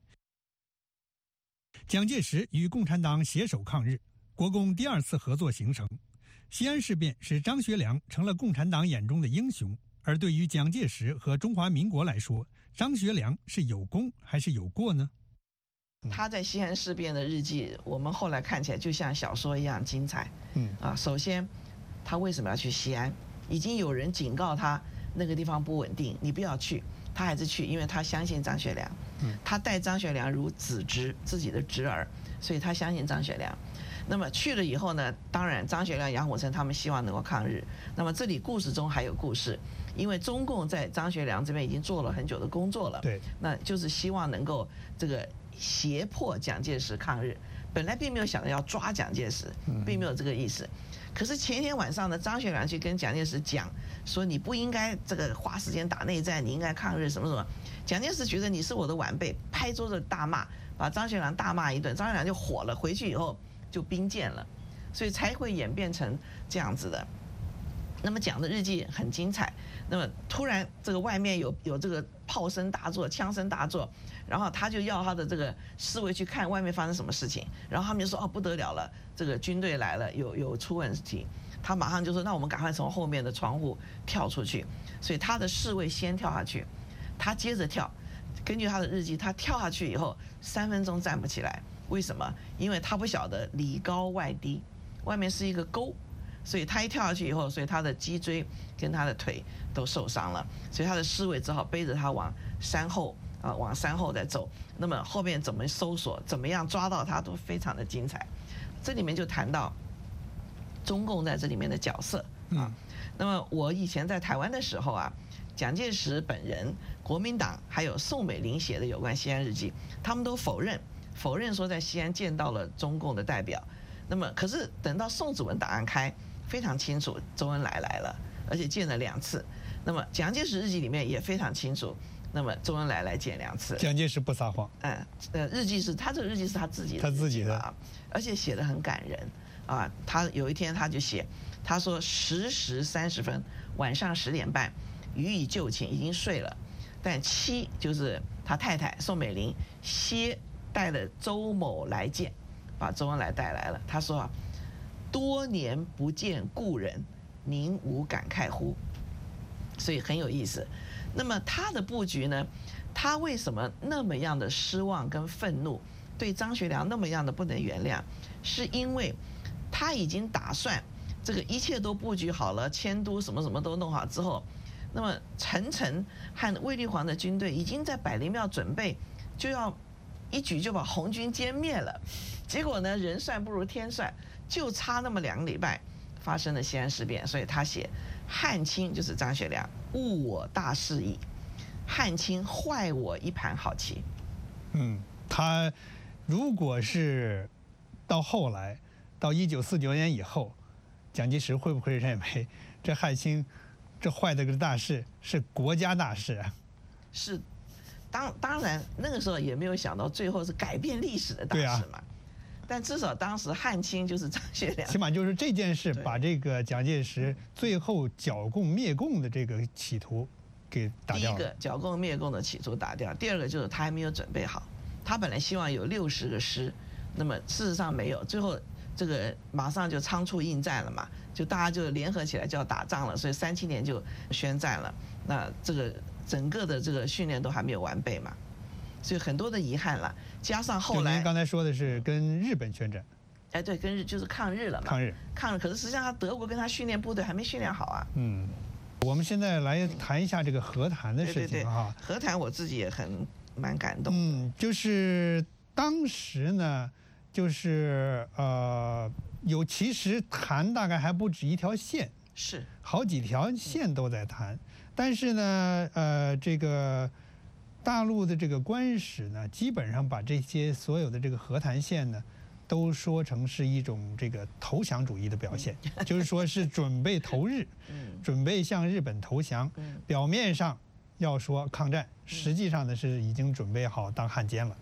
B: 蒋介石与共产党携手抗日，国共第二次合作形成。西安事变使张学良成了共产党眼中的英雄，而对于蒋介石和中华民国来说，张学良是有功还是有过呢？
C: 他在西安事变的日记，我们后来看起来就像小说一样精彩。
B: 嗯
C: 啊，首先，他为什么要去西安？已经有人警告他那个地方不稳定，你不要去，他还是去，因为他相信张学良。
B: 嗯，
C: 他待张学良如子侄，自己的侄儿，所以他相信张学良。那么去了以后呢，当然张学良、杨虎城他们希望能够抗日。那么这里故事中还有故事，因为中共在张学良这边已经做了很久的工作了，
B: 对，
C: 那就是希望能够这个胁迫蒋介石抗日。本来并没有想着要抓蒋介石，并没有这个意思。可是前一天晚上呢，张学良去跟蒋介石讲说，你不应该这个花时间打内战，你应该抗日什么什么。蒋介石觉得你是我的晚辈，拍桌子大骂，把张学良大骂一顿。张学良就火了，回去以后就兵谏了，所以才会演变成这样子的。那么讲的日记很精彩。那么突然这个外面有有这个炮声大作，枪声大作，然后他就要他的这个侍卫去看外面发生什么事情，然后他们就说哦不得了了，这个军队来了，有有出问题。他马上就说那我们赶快从后面的窗户跳出去。所以他的侍卫先跳下去，他接着跳。根据他的日记，他跳下去以后三分钟站不起来。为什么？因为他不晓得里高外低，外面是一个沟，所以他一跳下去以后，所以他的脊椎跟他的腿都受伤了，所以他的侍卫只好背着他往山后啊，往山后再走。那么后面怎么搜索，怎么样抓到他，都非常的精彩。这里面就谈到中共在这里面的角色啊。那么我以前在台湾的时候啊，蒋介石本人、国民党还有宋美龄写的有关西安日记，他们都否认。否认说在西安见到了中共的代表，那么可是等到宋子文档案开，非常清楚周恩来来了，而且见了两次。那么蒋介石日记里面也非常清楚，那么周恩来来见两次。
B: 蒋介石不撒谎。
C: 嗯，呃，日记是他这个日记是他自己的，
B: 他自己的
C: 啊，而且写得很感人啊。他有一天他就写，他说十时三十分，晚上十点半，予以就寝，已经睡了，但妻就是他太太宋美龄歇。带了周某来见，把周恩来带来了。他说啊，多年不见故人，您无感慨乎？所以很有意思。那么他的布局呢？他为什么那么样的失望跟愤怒，对张学良那么样的不能原谅？是因为他已经打算这个一切都布局好了，迁都什么什么都弄好之后，那么陈诚和卫立煌的军队已经在百灵庙准备就要。一举就把红军歼灭了，结果呢，人算不如天算，就差那么两个礼拜，发生了西安事变。所以他写汉卿就是张学良误我大事矣，汉卿坏我一盘好棋。
B: 嗯，他如果是到后来，到一九四九年以后，蒋介石会不会认为这汉卿这坏的个大事是国家大事啊？
C: 是。当当然，那个时候也没有想到最后是改变历史的大事嘛。啊、但至少当时汉卿就是张学良，
B: 起码就是这件事把这个蒋介石最后剿共灭共的这个企图给打掉了。
C: 第一个剿共灭共的企图打掉，第二个就是他还没有准备好。他本来希望有六十个师，那么事实上没有，最后这个马上就仓促应战了嘛，就大家就联合起来就要打仗了，所以三七年就宣战了。那这个。整个的这个训练都还没有完备嘛，所以很多的遗憾了。加上后来，
B: 您刚才说的是跟日本宣战，
C: 哎，对，跟日就是抗日了嘛。
B: 抗日，
C: 抗日。可是实际上，他德国跟他训练部队还没训练好啊。
B: 嗯，我们现在来谈一下这个和谈的事情哈。
C: 和谈我自己也很蛮感动。
B: 嗯，就是当时呢，就是呃，有其实谈大概还不止一条线，
C: 是
B: 好几条线都在谈。但是呢，呃，这个大陆的这个官史呢，基本上把这些所有的这个和谈线呢，都说成是一种这个投降主义的表现，就是说是准备投日，准备向日本投降。表面上要说抗战，实际上呢是已经准备好当汉奸了。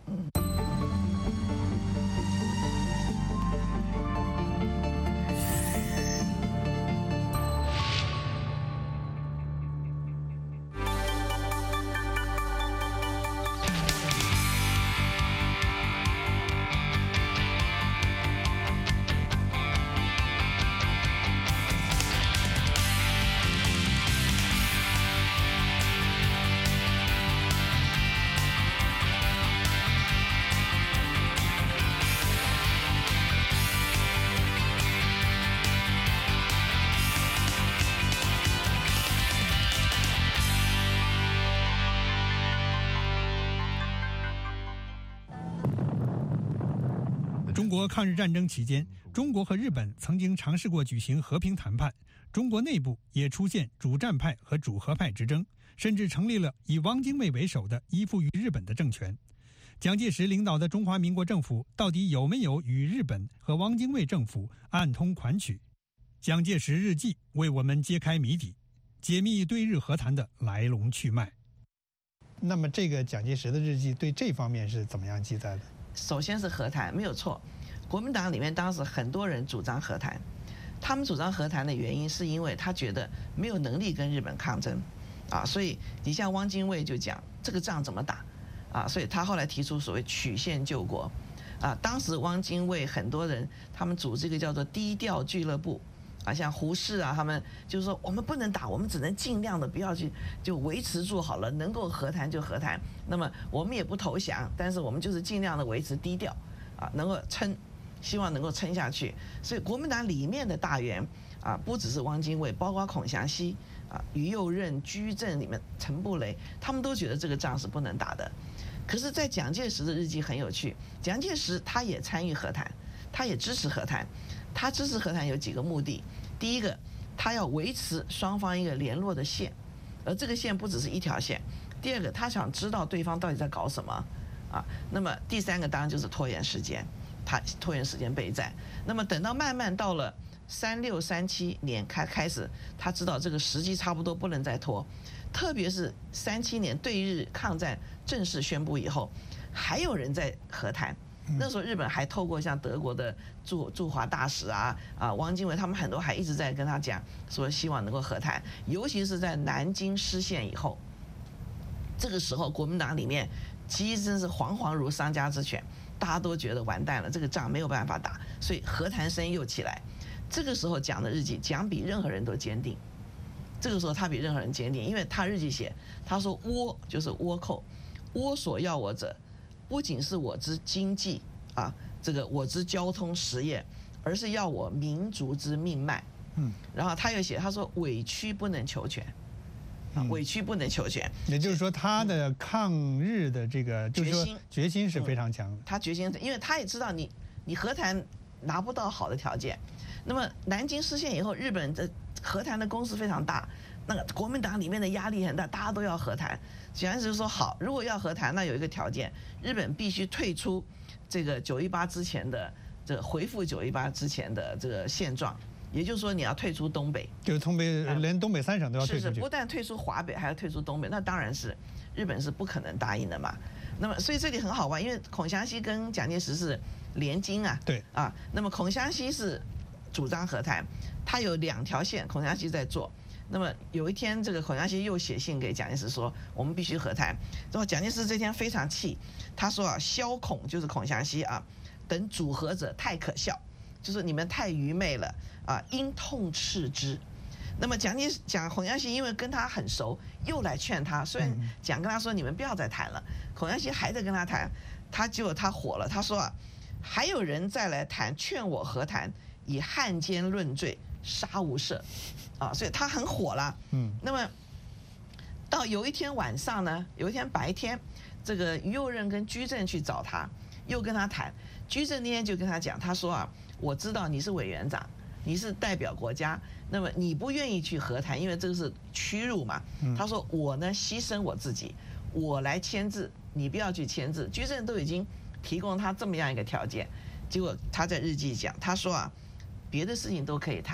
B: 中国抗日战争期间，中国和日本曾经尝试过举行和平谈判，中国内部也出现主战派和主和派之争，甚至成立了以汪精卫为首的依附于日本的政权。蒋介石领导的中华民国政府到底有没有与日本和汪精卫政府暗通款曲？蒋介石日记为我们揭开谜底，解密对日和谈的来龙去脉。那么这个蒋介石的日记对这方面是怎么样记载的？
C: 首先是和谈，没有错。国民党里面当时很多人主张和谈，他们主张和谈的原因是因为他觉得没有能力跟日本抗争，啊，所以你像汪精卫就讲这个仗怎么打，啊，所以他后来提出所谓曲线救国，啊，当时汪精卫很多人他们组织一个叫做低调俱乐部。啊，像胡适啊，他们就是说，我们不能打，我们只能尽量的不要去，就维持住好了，能够和谈就和谈。那么我们也不投降，但是我们就是尽量的维持低调，啊，能够撑，希望能够撑下去。所以国民党里面的大员啊，不只是汪精卫，包括孔祥熙啊、于右任、居正里面陈布雷，他们都觉得这个仗是不能打的。可是，在蒋介石的日记很有趣，蒋介石他也参与和谈，他也支持和谈。他支持和谈有几个目的，第一个，他要维持双方一个联络的线，而这个线不只是一条线；第二个，他想知道对方到底在搞什么，啊，那么第三个当然就是拖延时间，他拖延时间备战。那么等到慢慢到了三六三七年开开始，他知道这个时机差不多不能再拖，特别是三七年对日抗战正式宣布以后，还有人在和谈。那时候日本还透过像德国的驻驻华大使啊啊汪精卫他们很多还一直在跟他讲说希望能够和谈，尤其是在南京失陷以后，这个时候国民党里面其实真是惶惶如丧家之犬，大家都觉得完蛋了，这个仗没有办法打，所以和谈声又起来。这个时候蒋的日记，蒋比任何人都坚定。这个时候他比任何人坚定，因为他日记写，他说倭就是倭寇，倭所要我者。不仅是我之经济啊，这个我之交通实业，而是要我民族之命脉。嗯，然后他又写，他说委屈不能求全，啊，委屈不能求全。
B: 也就是说，他的抗日的这个就是说决心是非常强的。
C: 他决心，因为他也知道你你和谈拿不到好的条件，那么南京失陷以后，日本的和谈的攻势非常大。那个国民党里面的压力很大，大家都要和谈。蒋介石说好，如果要和谈，那有一个条件，日本必须退出这个九一八之前的这个恢复九一八之前的这个现状，也就是说你要退出东北，
B: 就是东北连东北三省都要退出去。
C: 是是，不但退出华北，还要退出东北，那当然是日本是不可能答应的嘛。那么所以这里很好玩，因为孔祥熙跟蒋介石是联金啊，
B: 对
C: 啊，那么孔祥熙是主张和谈，他有两条线，孔祥熙在做。那么有一天，这个孔祥熙又写信给蒋介石说，我们必须和谈。然后蒋介石这天非常气，他说啊，萧孔就是孔祥熙啊，等主和者太可笑，就是你们太愚昧了啊，应痛斥之。那么蒋介石讲孔祥熙因为跟他很熟，又来劝他，虽然蒋跟他说你们不要再谈了，孔祥熙还在跟他谈，他结果他火了，他说啊，还有人再来谈，劝我和谈，以汉奸论罪，杀无赦。啊，所以他很火了。嗯，那么到有一天晚上呢，有一天白天，这个于右任跟居正去找他，又跟他谈。居正那天就跟他讲，他说啊，我知道你是委员长，你是代表国家，那么你不愿意去和谈，因为这个是屈辱嘛。他说我呢牺牲我自己，我来签字，你不要去签字。居正都已经提供他这么样一个条件，结果他在日记讲，他说啊，别的事情都可以谈。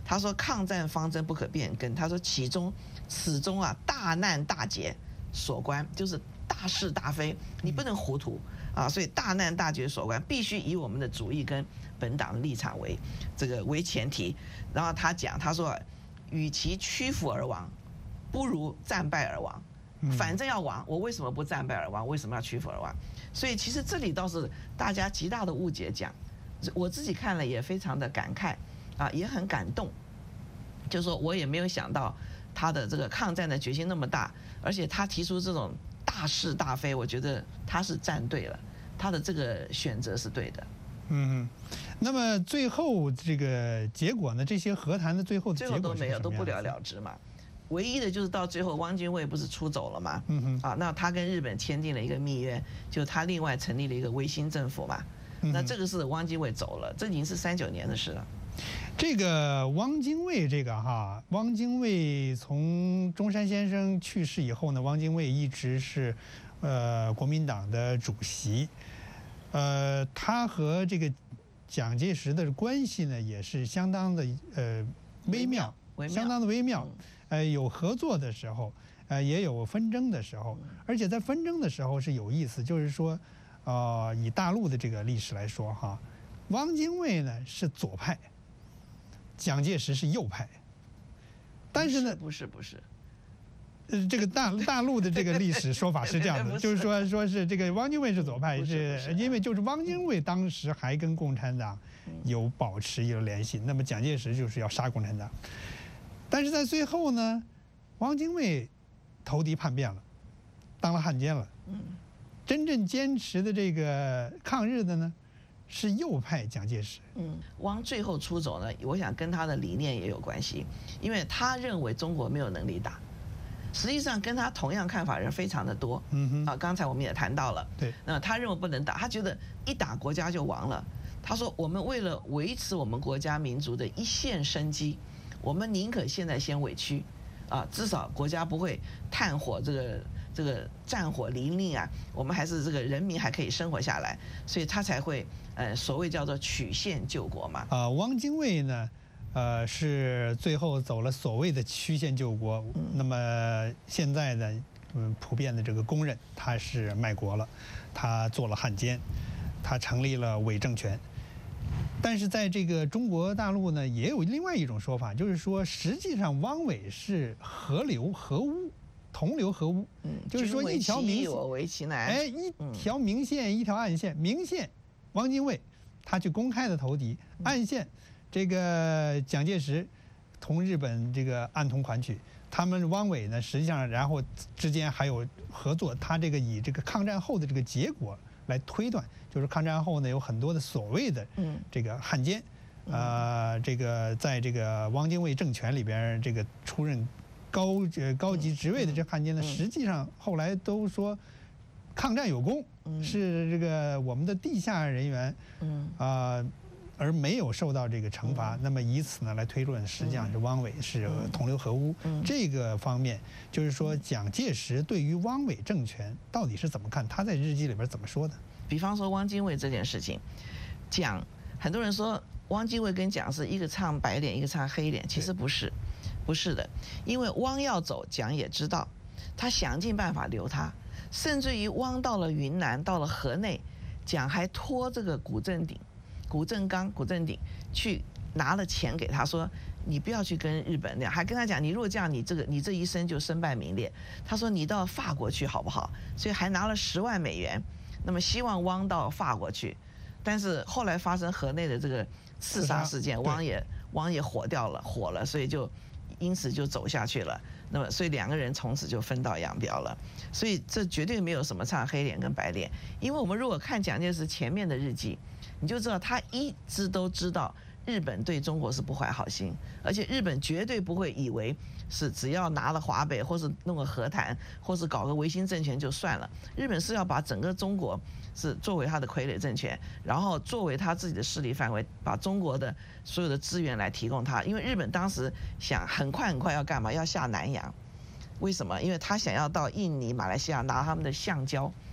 C: 他说抗战方针不可变更，他说其中此中啊大难大劫所关，就是大是大非，你不能糊涂啊，所以大难大劫所关，必须以我们的主义跟本党的立场为这个为前提。然后他讲，他说，与其屈服而亡，不如战败而亡。反正要亡，我为什么不战败而亡？为什么要屈服而亡？所以其实这里倒是大家极大的误解讲，我自己看了也非常的感慨啊，也很感动。就是说我也没有想到他的这个抗战的决心那么大，而且他提出这种大是大非，我觉得他是站对了，他的这个选择是对的。
B: 嗯，那么最后这个结果呢？这些和谈的最后的结果
C: 最后都没有，都不了了之嘛。唯一的就是到最后，汪精卫不是出走了嘛？嗯哼。啊，那他跟日本签订了一个密约，就他另外成立了一个维新政府嘛。那这个是汪精卫走了，这已经是三九年的事了。
B: 这个汪精卫，这个哈，汪精卫从中山先生去世以后呢，汪精卫一直是呃国民党的主席，呃，他和这个蒋介石的关系呢也是相当的呃微妙，相当的微妙。呃，有合作的时候，呃，也有纷争的时候，而且在纷争的时候是有意思，就是说，呃，以大陆的这个历史来说哈，汪精卫呢是左派，蒋介石是右派，但是呢，
C: 不是不是，
B: 呃，这个大大陆的这个历史说法是这样的，就是说说是这个汪精卫是左派，是因为就是汪精卫当时还跟共产党有保持有联系，那么蒋介石就是要杀共产党。但是在最后呢，汪精卫投敌叛变了，当了汉奸了。真正坚持的这个抗日的呢，是右派蒋介石。
C: 嗯，汪最后出走呢，我想跟他的理念也有关系，因为他认为中国没有能力打。实际上跟他同样看法人非常的多。嗯哼。啊，刚才我们也谈到了。
B: 对。
C: 那他认为不能打，他觉得一打国家就亡了。他说：“我们为了维持我们国家民族的一线生机。”我们宁可现在先委屈，啊，至少国家不会炭火这个这个战火淋漓啊，我们还是这个人民还可以生活下来，所以他才会呃所谓叫做曲线救国嘛。
B: 啊，汪精卫呢，呃是最后走了所谓的曲线救国，嗯、那么现在呢，嗯，普遍的这个公认他是卖国了，他做了汉奸，他成立了伪政权。但是在这个中国大陆呢，也有另外一种说法，就是说，实际上汪伪是合流合污，同流合污，
C: 嗯，
B: 就是说一条明
C: 我为其难，
B: 哎，一条明线，一条暗线。明线，汪精卫他去公开的投敌；暗线，这个蒋介石同日本这个暗通款曲。他们汪伪呢，实际上然后之间还有合作，他这个以这个抗战后的这个结果来推断。就是抗战后呢，有很多的所谓的这个汉奸，呃，这个在这个汪精卫政权里边，这个出任高呃高级职位的这汉奸呢，实际上后来都说抗战有功，是这个我们的地下人员，啊，而没有受到这个惩罚。那么以此呢来推论，实际上是汪伪是同流合污。这个方面就是说，蒋介石对于汪伪政权到底是怎么看？他在日记里边怎么说的？
C: 比方说汪精卫这件事情，蒋很多人说汪精卫跟蒋是一个唱白脸，一个唱黑脸，其实不是，不是的，因为汪要走，蒋也知道，他想尽办法留他，甚至于汪到了云南，到了河内，蒋还托这个古正鼎、古正刚、古正鼎去拿了钱给他说，你不要去跟日本那样，还跟他讲，你如果这样，你这个你这一生就身败名裂。他说你到法国去好不好？所以还拿了十万美元。那么希望汪到法国去，但是后来发生河内的这个刺杀事件，汪也汪也火掉了，火了，所以就因此就走下去了。那么所以两个人从此就分道扬镳了。所以这绝对没有什么唱黑脸跟白脸，因为我们如果看蒋介石前面的日记，你就知道他一直都知道日本对中国是不怀好心，而且日本绝对不会以为是只要拿了华北，或是弄个和谈，或是搞个维新政权就算了。日本是要把整个中国是作为他的傀儡政权，然后作为他自己的势力范围，把中国的所有的资源来提供他。因为日本当时想很快很快要干嘛？要下南洋。为什么？因为他想要到印尼、马来西亚拿他们的橡胶，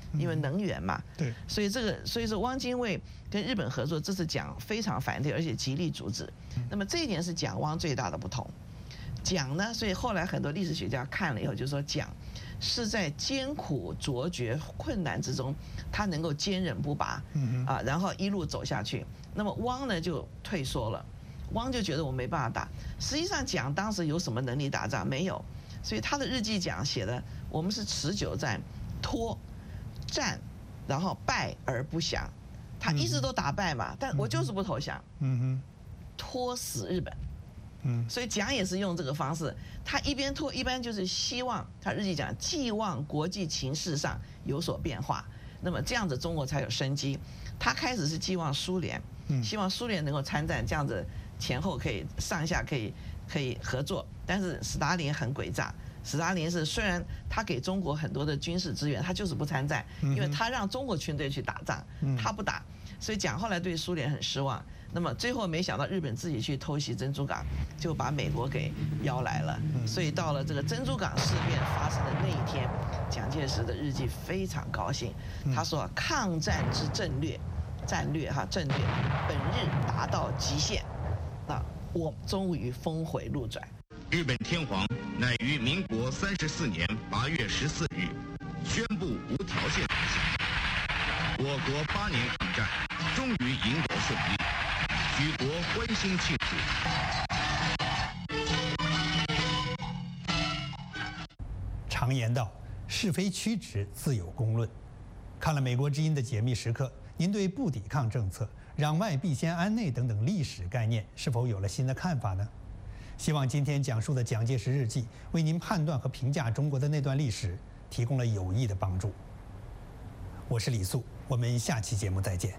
C: 因为能源嘛。
B: 对。
C: 所以这个，所以说汪精卫跟日本合作，这是蒋非常反对，而且极力阻止。那么这一点是蒋汪最大的不同。蒋呢，所以后来很多历史学家看了以后就说，蒋是在艰苦卓绝困难之中，他能够坚韧不拔，啊，然后一路走下去。那么汪呢就退缩了，汪就觉得我没办法打。实际上蒋当时有什么能力打仗？没有，所以他的日记讲写的，我们是持久战、拖、战，然后败而不降。他一直都打败嘛，但我就是不投降，嗯哼，拖死日本。嗯，所以蒋也是用这个方式，他一边拖，一边就是希望他日记讲，寄望国际情势上有所变化，那么这样子中国才有生机。他开始是寄望苏联，希望苏联能够参战，这样子前后可以上下可以可以合作。但是斯大林很诡诈，斯大林是虽然他给中国很多的军事资源，他就是不参战，因为他让中国军队去打仗，他不打，所以蒋后来对苏联很失望。那么最后没想到日本自己去偷袭珍珠港，就把美国给邀来了。所以到了这个珍珠港事变发生的那一天，蒋介石的日记非常高兴，他说：“抗战之战略，战略哈战略，本日达到极限，那我终于峰回路转。”
L: 日本天皇乃于民国三十四年八月十四日宣布无条件投降，我国八年抗战终于赢得胜利。举国欢欣庆祝。
B: 常言道，是非曲直自有公论。看了美国之音的解密时刻，您对不抵抗政策、攘外必先安内等等历史概念是否有了新的看法呢？希望今天讲述的蒋介石日记为您判断和评价中国的那段历史提供了有益的帮助。我是李素，我们下期节目再见。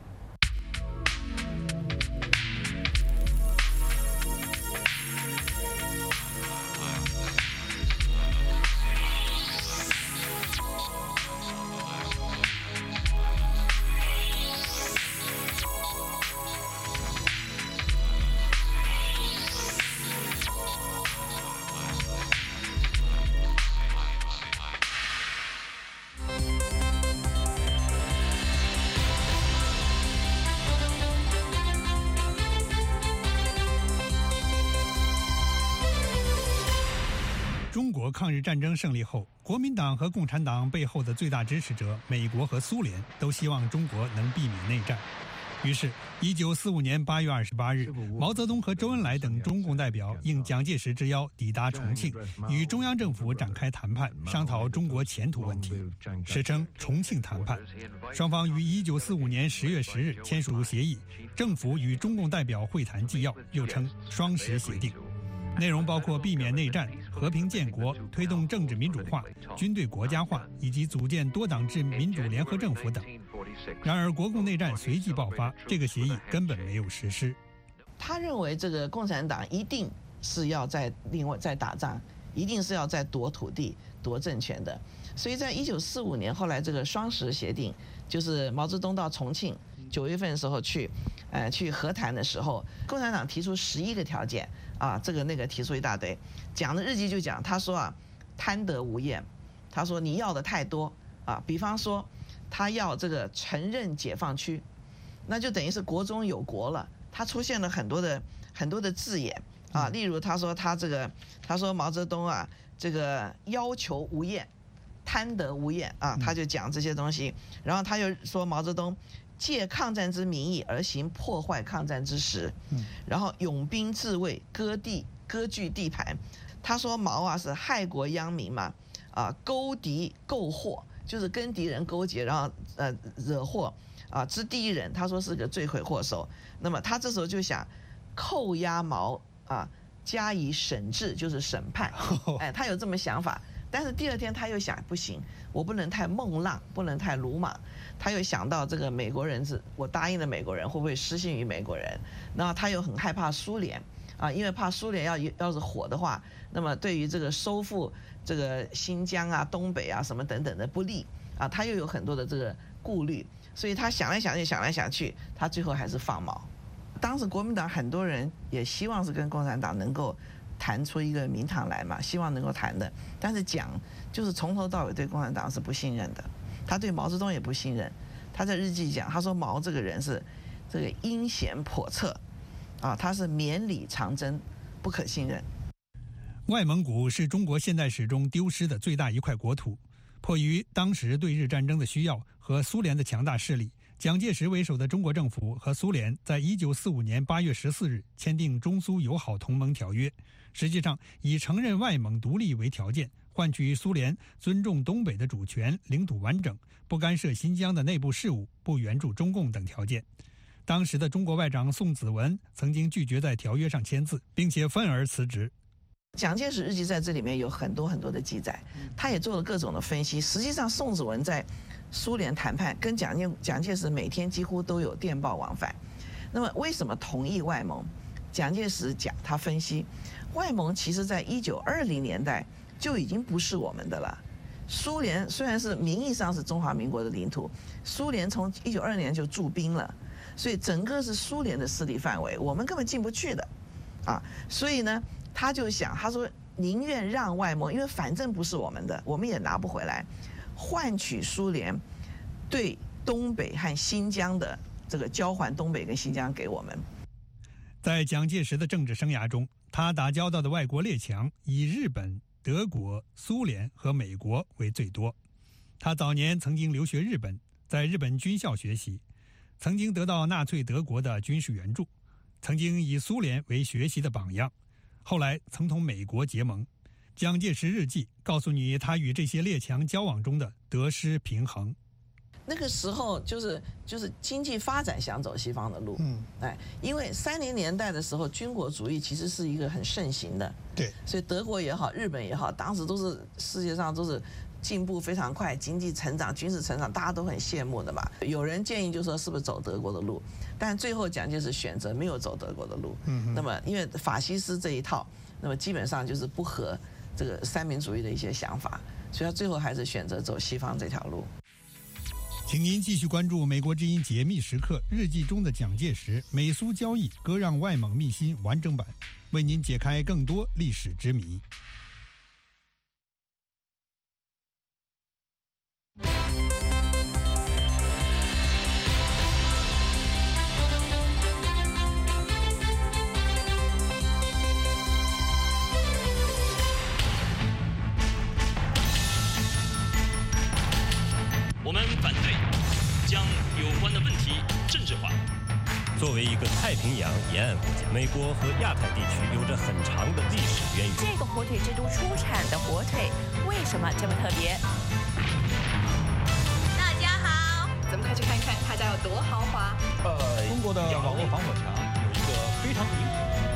B: 中国抗日战争胜利后，国民党和共产党背后的最大支持者美国和苏联都希望中国能避免内战。于是，一九四五年八月二十八日，毛泽东和周恩来等中共代表应蒋介石之邀抵达重庆，与中央政府展开谈判，商讨中国前途问题，史称重庆谈判。双方于一九四五年十月十日签署协议，政府与中共代表会谈纪要，又称双十协定。内容包括避免内战、和平建国、推动政治民主化、军队国家化，以及组建多党制民主联合政府等。然而，国共内战随即爆发，这个协议根本没有实施。
C: 他认为这个共产党一定是要在另外再打仗，一定是要在夺土地、夺政权的。所以在一九四五年后来这个双十协定，就是毛泽东到重庆九月份的时候去，呃，去和谈的时候，共产党提出十一个条件。啊，这个那个提出一大堆，讲的日记就讲，他说啊，贪得无厌，他说你要的太多啊，比方说他要这个承认解放区，那就等于是国中有国了，他出现了很多的很多的字眼啊，例如他说他这个，他说毛泽东啊，这个要求无厌，贪得无厌啊，他就讲这些东西，然后他又说毛泽东借抗战之名义而行破坏抗战之实，然后拥兵自卫，割地割据地盘。他说毛啊是害国殃民嘛，啊勾敌购祸，就是跟敌人勾结，然后呃惹祸啊之第一人，他说是个罪魁祸首。那么他这时候就想扣押毛啊，加以审治，就是审判。哎，他有这么想法。但是第二天他又想，不行，我不能太孟浪，不能太鲁莽。他又想到这个美国人是，我答应了美国人，会不会失信于美国人？然后他又很害怕苏联啊，因为怕苏联要要是火的话，那么对于这个收复这个新疆啊、东北啊什么等等的不利啊，他又有很多的这个顾虑，所以他想来想去，想来想去，他最后还是放毛。当时国民党很多人也希望是跟共产党能够谈出一个名堂来嘛，希望能够谈的，但是蒋就是从头到尾对共产党是不信任的， 他对毛泽东也不信任。他在日记讲，他说毛这个人是这个阴险叵测，啊，他是绵里藏针，不可信任。
B: 外蒙古是中国现代史中丢失的最大一块国土。迫于当时对日战争的需要和苏联的强大势力，蒋介石为首的中国政府和苏联在一九四五年八月十四日签订中苏友好同盟条约，实际上以承认外蒙独立为条件，换取苏联尊重东北的主权、领土完整，不干涉新疆的内部事务，不援助中共等条件。当时的中国外长宋子文曾经拒绝在条约上签字，并且愤而辞职。
C: 蒋介石日记在这里面有很多很多的记载，他也做了各种的分析。实际上，宋子文在苏联谈判跟蒋介蒋介石每天几乎都有电报往返。那么，为什么同意外蒙？蒋介石讲，他分析，外蒙其实在一九二零年代就已经不是我们的了。苏联虽然是名义上是中华民国的领土，苏联从一九二零年就驻兵了，所以整个是苏联的势力范围，我们根本进不去的，啊，所以呢。他就想，他说宁愿让外蒙，因为反正不是我们的，我们也拿不回来，换取苏联对东北和新疆的这个交还东北跟新疆给我们。
B: 在蒋介石的政治生涯中，他打交道的外国列强以日本、德国、苏联和美国为最多。他早年曾经留学日本，在日本军校学习，曾经得到纳粹德国的军事援助，曾经以苏联为学习的榜样。后来曾同美国结盟。蒋介石日记告诉你他与这些列强交往中的得失平衡。
C: 那个时候就是就是经济发展想走西方的路，嗯，哎，因为三零年代的时候，军国主义其实是一个很盛行的，
B: 对，
C: 所以德国也好，日本也好，当时都是世界上都是进步非常快，经济成长、军事成长，大家都很羡慕的嘛。有人建议就说是不是走德国的路，但最后蒋介石选择没有走德国的路。嗯，那么因为法西斯这一套，那么基本上就是不合这个三民主义的一些想法，所以他最后还是选择走西方这条路。
B: 请您继续关注《美国之音解密时刻》日记中的蒋介石美苏交易割让外蒙秘辛完整版，为您解开更多历史之谜。
A: 我们反对将有关的问题政治化。作为一个太平洋沿岸国家，美国和亚太地区有着很长的历史渊源。
M: 这个火腿之都出产的火腿为什么这么特别？
N: 大家好，咱们快去看看他家有多豪华。
O: 呃，中国的网络防火墙有一个非常明。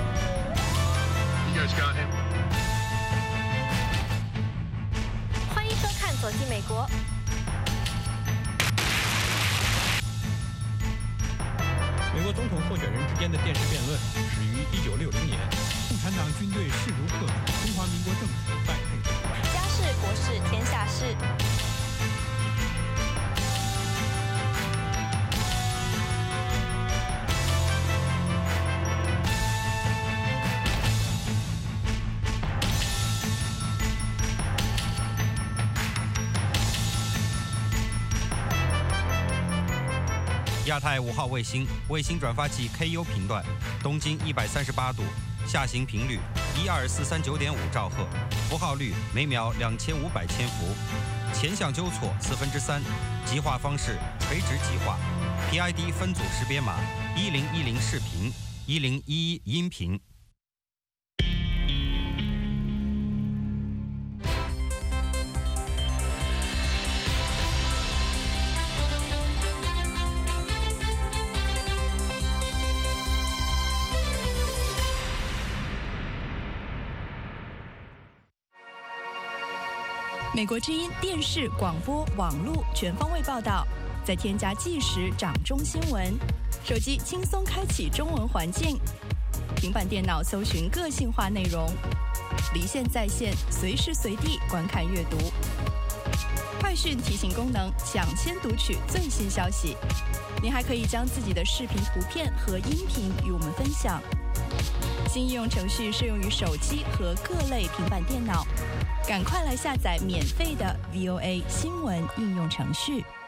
K: 欢迎收看《走进美国》。
O: 美国总统候选人之间的电视辩论始于一九六零年。
B: 共产党军队势如破竹，中华民国政府败退。
K: 家事国事天下事。
P: 亚太五号卫星卫星转发器 K U 频段，东经一百三十八度，下行频率一二四三九点五兆赫，符号率每秒两千五百千伏，前向纠错四分之三，极化方式垂直极化 ，P I D 分组识别码一零一零视频，一零一一音频。
Q: 美国之音电视、广播、网络全方位报道，再添加即时掌中新闻，手机轻松开启中文环境，平板电脑搜寻个性化内容，离线在线，随时随地观看阅读。快讯提醒功能，抢先读取最新消息。您还可以将自己的视频、图片和音频与我们分享。 新应用程序适用于手机和各类平板电脑，赶快来下载免费的 V O A 新闻应用程序。